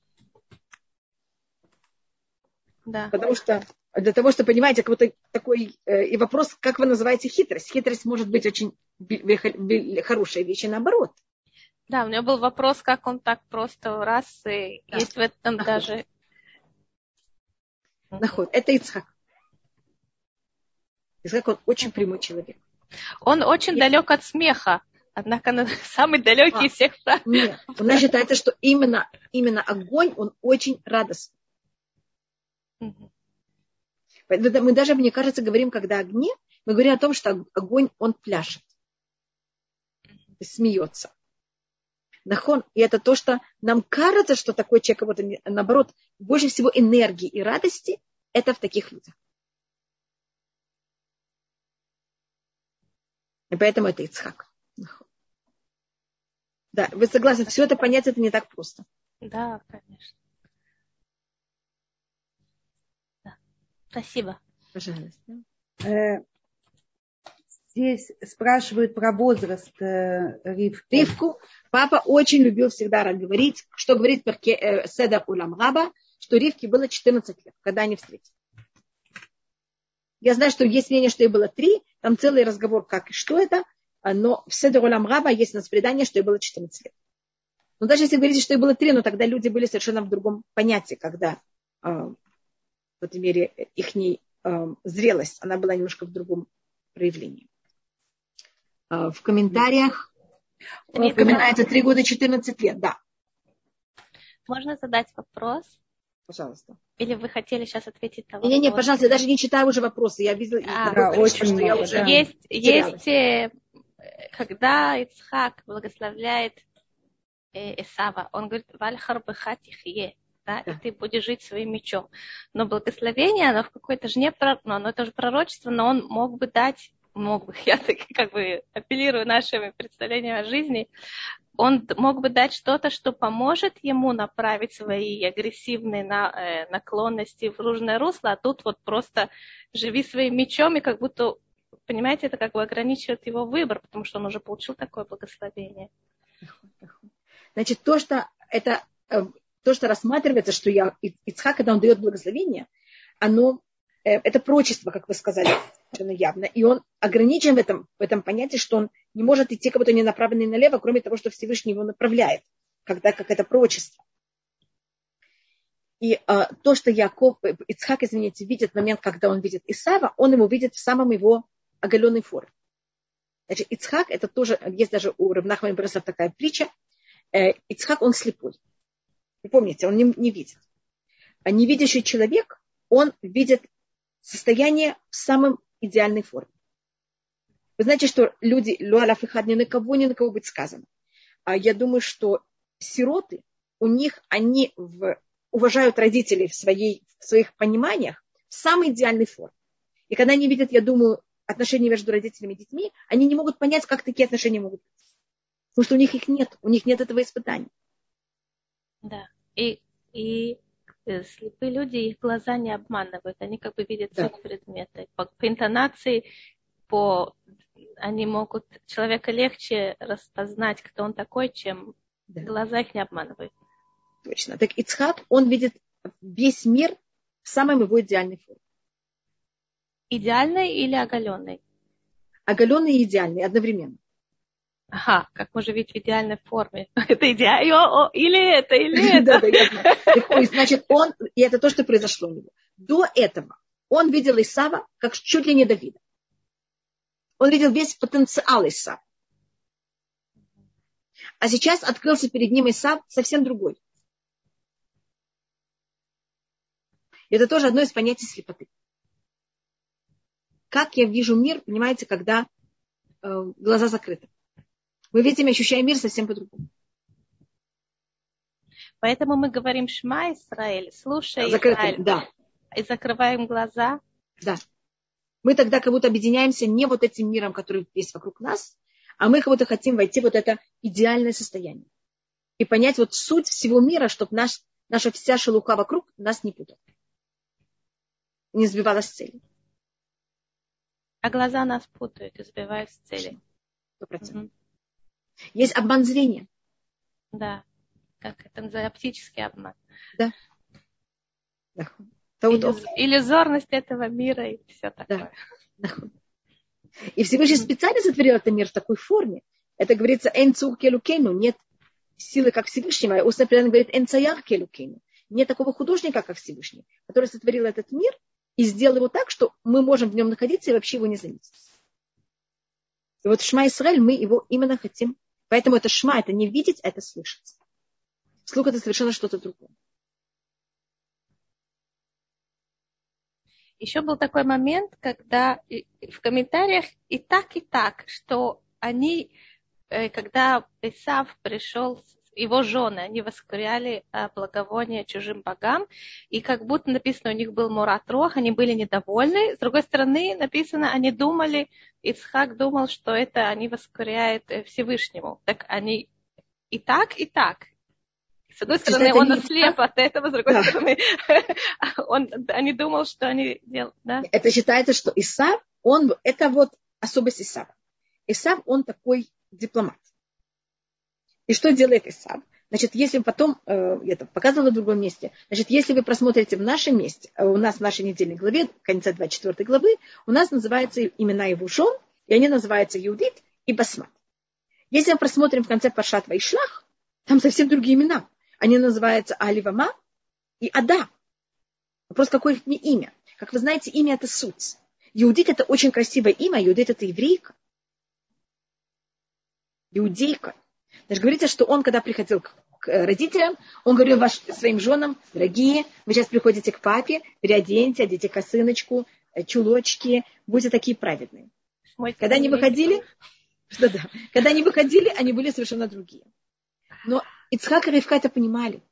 Да. Потому что для того, чтобы понимаете, какой-то такой э, и вопрос, как вы называете хитрость? Хитрость может быть очень хорошая вещь, и наоборот. Да, у меня был вопрос, как он так просто раз, и да. Есть в этом Наход. Даже... Наход. Это Ицхак. Ицхак, он очень прямой человек. Он очень Есть... далек от смеха, однако он самый далекий а, из всех. Нет, у нас считается, что именно, именно огонь, он очень радостный. Угу. Мы даже, мне кажется, говорим, когда огни, мы говорим о том, что огонь, он пляшет, смеется. Нахон, и это то, что нам кажется, что такой человек, вот, наоборот, больше всего энергии и радости, это в таких людях. И поэтому это Ицхак. Нахон. Да, вы согласны, все это понять, это не так просто. Да, конечно. Да. Спасибо. Пожалуйста. Здесь спрашивают про возраст э, Ривки. Ривку папа очень любил всегда говорить, что говорит э, Седер Улам Раба, что Ривке было четырнадцать лет, когда они встретились. Я знаю, что есть мнение, что ей было три, там целый разговор, как и что это, но в Седер Улам Раба есть у нас предание, что ей было четырнадцать лет. Но даже если говорите, что ей было три, но тогда люди были совершенно в другом понятии, когда, э, в этой мере, их э, зрелость, она была немножко в другом проявлении. В комментариях упоминается три года четырнадцать лет, да. Можно задать вопрос? Пожалуйста. Или вы хотели сейчас ответить на вопрос? Не, не, пожалуйста, я даже не читаю уже вопросы. Я видела, а, да, очень что я уже есть, есть, когда Ицхак благословляет Эсава, он говорит, «Вальхар бехат ихье», да, да, и ты будешь жить своим мечом. Но благословение, оно в какой-то же не, ну, оно тоже пророчество, но он мог бы дать, мог бы, я так как бы апеллирую нашими представлениями о жизни, он мог бы дать что-то, что поможет ему направить свои агрессивные на, э, наклонности в нужное русло, а тут вот просто живи своим мечом, и как будто, понимаете, это как бы ограничивает его выбор, потому что он уже получил такое благословение. Значит, то, что это, то, что рассматривается, что я, Ицхак, когда он дает благословение, оно, это пророчество, как вы сказали, совершенно явно, и он ограничен в этом, в этом понятии, что он не может идти как будто не направо, ни налево, кроме того, что Всевышний его направляет, когда как это пророчество. И а, то, что Яков, Ицхак, извините, видит момент, когда он видит Исава, он его видит в самом его оголенной форме. Значит, Ицхак, это тоже, есть даже у Рав Нахмана бен Береслава такая притча. Э, Ицхак, он слепой. Вы помните, он не, не видит. А невидящий человек, он видит состояние в самой идеальной форме. Вы знаете, что люди, луалаф и хад, ни на кого, ни на кого быть сказано. А я думаю, что сироты, у них, они в, уважают родителей в, своей, в своих пониманиях в самой идеальной форме. И когда они видят, я думаю, отношения между родителями и детьми, они не могут понять, как такие отношения могут быть. Потому что у них их нет, у них нет этого испытания. Да, и, и слепые люди, их глаза не обманывают, они как бы видят да. суть предмета. По, по интонации, по, они могут, человека легче распознать, кто он такой, чем да. глаза их не обманывают. Точно. Так Ицхак, он видит весь мир в самой его идеальной форме. Идеальной или оголенной? Оголенной и идеальной одновременно. Ага, как можно видеть в идеальной форме. Это идеально, или это, или это. Да, да, я знаю. Значит, он, и это то, что произошло у него. До этого он видел Исава как чуть ли не Давида. Он видел весь потенциал Исава. А сейчас открылся перед ним Исав совсем другой. Это тоже одно из понятий слепоты. Как я вижу мир, понимаете, когда э, глаза закрыты. Мы видим и ощущаем мир совсем по-другому. Поэтому мы говорим Шма Исраэль, слушай закрытым, Израиль, да. И закрываем глаза. Да. Мы тогда как будто объединяемся не вот этим миром, который есть вокруг нас, а мы как будто хотим войти в вот это идеальное состояние. И понять вот суть всего мира, чтобы наш, наша вся шелуха вокруг нас не путала. Не сбивала с цели. А глаза нас путают и сбивают с цели. Сто процентов. Угу. Есть обман зрения. Да. Как это называется? Оптический обман. Да. да. Иллюз... Иллюзорность этого мира и все такое. Да. Да. И Всевышний mm-hmm. специально сотворил этот мир в такой форме. Это говорится «эн цур келукейну». Нет силы, как Всевышнего. Устно предано говорит «эн цаях келукейну». Нет такого художника, как Всевышний, который сотворил этот мир и сделал его так, что мы можем в нем находиться и вообще его не заметить. И вот Шма Исраэль, мы его именно хотим. Поэтому это Шма, это не видеть, а это слышать. Слух это совершенно что-то другое. Еще был такой момент, когда в комментариях и так, и так, что они, когда Исав пришел, его жены, они воскуряли благовоние чужим богам, и как будто написано, у них был мурат рох, они были недовольны. С другой стороны, написано, они думали, Ицхак думал, что это они воскуряют Всевышнему. Так они и так, и так. С одной стороны, он ослеп от этого, с другой да. стороны, он, они думали, что они делают. Да? Это считается, что Исав, он, это вот особость Исава. Исав, он такой дипломат. И что делает Исав? Значит, если потом, э, я это показывала в другом месте, значит, если вы просмотрите в нашем месте, у нас в нашей недельной главе, конца двадцать четвёртой главы, у нас называются имена его жен, и они называются Юдит и Басмат. Если мы просмотрим в конце Паршат Ваишлах, там совсем другие имена. Они называются Аливама и Ада. Вопрос, какое их имя. Как вы знаете, имя это суть. Иудит это очень красивое имя. Иудит это еврейка. Иудейка. Даже говорится, что он, когда приходил к родителям, он говорил ваш, своим женам: дорогие, вы сейчас приходите к папе, переоденьте, оденьте косыночку, чулочки, будьте такие праведные. Мой когда они выходили, что да, когда они выходили, они были совершенно другие. Но Ицхак и Ривка это понимали.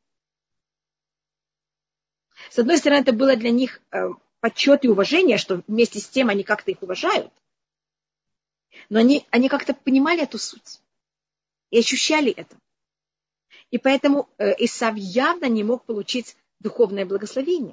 С одной стороны, это было для них э, почет и уважение, что вместе с тем они как-то их уважают. Но они, они как-то понимали эту суть. И ощущали это. И поэтому э, Исав явно не мог получить духовное благословение.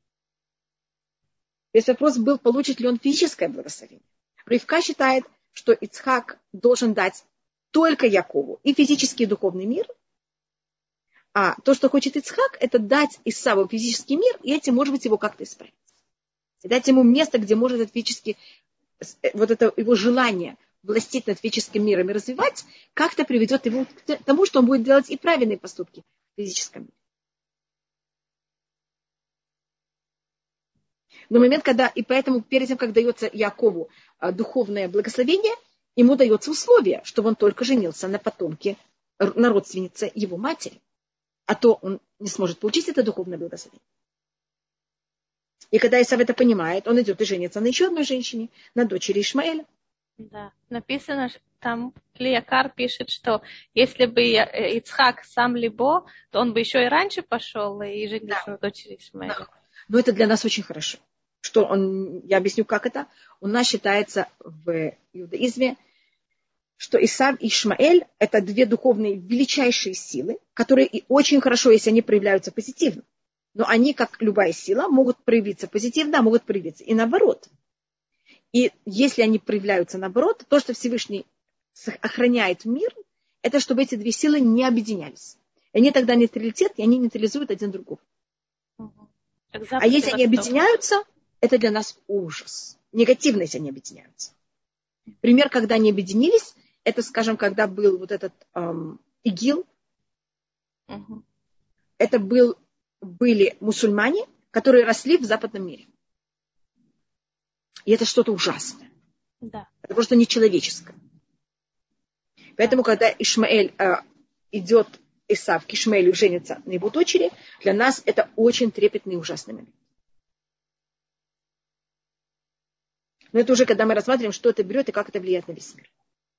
Весь вопрос был, получит ли он физическое благословение. Ривка считает, что Ицхак должен дать только Якову и физический и духовный мир. А то, что хочет Ицхак, это дать Исаву физический мир, и этим, может быть, его как-то исправить. И дать ему место, где может этот физический, вот это его желание властить над физическим миром и развивать, как-то приведет его к тому, что он будет делать и правильные поступки в физическом мире. Но момент, когда, и поэтому перед тем, как дается Якову духовное благословение, ему дается условие, чтобы он только женился на потомке, на родственнице его матери. А то он не сможет получить это духовное благословение. И когда Исав это понимает, он идет и женится на еще одной женщине, на дочери Ишмаэля. Да, написано, там Лиякар пишет, что если бы Ицхак сам Либо, то он бы еще и раньше пошел и женился да. на дочери Ишмаэля. Да. Но это для нас очень хорошо. Что он, я объясню, как это. У нас считается в иудаизме, что Исав и Ишмаэль – это две духовные величайшие силы, которые и очень хорошо, если они проявляются позитивно. Но они, как любая сила, могут проявиться позитивно, а могут проявиться и наоборот. И если они проявляются наоборот, то, что Всевышний охраняет мир, это чтобы эти две силы не объединялись. И они тогда нейтралитет, и они нейтрализуют один другого. Угу. А если они объединяются, это для нас ужас. Негативно, если они объединяются. Пример, когда они объединились, это, скажем, когда был вот этот эм, ИГИЛ. Угу. Это был, были мусульмане, которые росли в западном мире. И это что-то ужасное. Да. Это просто нечеловеческое. Поэтому, когда Ишмаэль э, идет, Исав к Ишмаэлю женится на его дочери, для нас это очень трепетный и ужасный момент. Но это уже когда мы рассматриваем, что это берет и как это влияет на весь мир.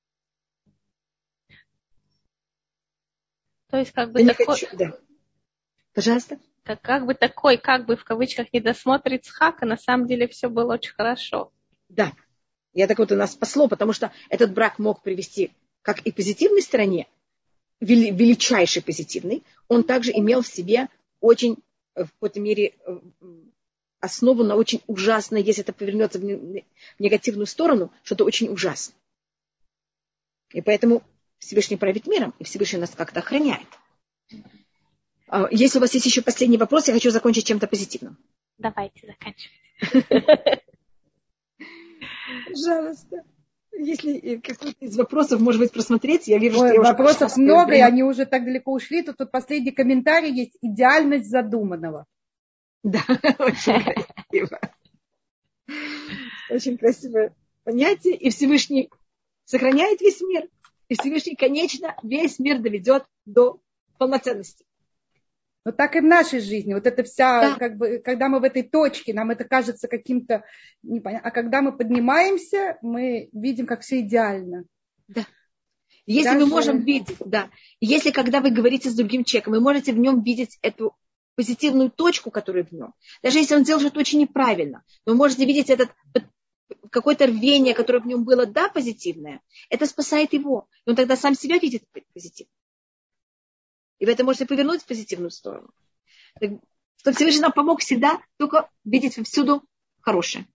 То есть, как бы Я такой... хочу... да. Пожалуйста. Как, как бы такой, как бы в кавычках, недосмотр Ицхака, на самом деле все было очень хорошо. Да. И это вот у нас спасло, потому что этот брак мог привести как и позитивной стороне, величайшей позитивной, он также имел в себе очень, в какой-то мере, основу на очень ужасное, если это повернется в негативную сторону, что-то очень ужасное. И поэтому Всевышний правит миром, и Всевышний нас как-то охраняет. Если у вас есть еще последний вопрос, я хочу закончить чем-то позитивным. Давайте заканчивать. Пожалуйста. Если какой-то из вопросов, может быть, просмотреть, я вижу, Ой, что я вопросов уже... много, и они уже так далеко ушли. Тут, тут последний комментарий есть. Идеальность задуманного. Да, очень красиво. Очень красивое понятие. И Всевышний сохраняет весь мир. И Всевышний, конечно, весь мир доведет до полноценности. Но так и в нашей жизни. Вот это вся, да. как бы, когда мы в этой точке, нам это кажется каким-то непонятным. А когда мы поднимаемся, мы видим, как все идеально. Да. Если Даже... мы можем видеть, да. Если когда вы говорите с другим человеком, вы можете в нем видеть эту позитивную точку, которая в нем. Даже если он делает что-то очень неправильно, вы можете видеть этот какое-то рвение, которое в нем было, да, позитивное. Это спасает его. И он тогда сам себя видит позитивно. И вы это можете повернуть в позитивную сторону. Чтобы Всевышний нам помог всегда только видеть всюду хорошее.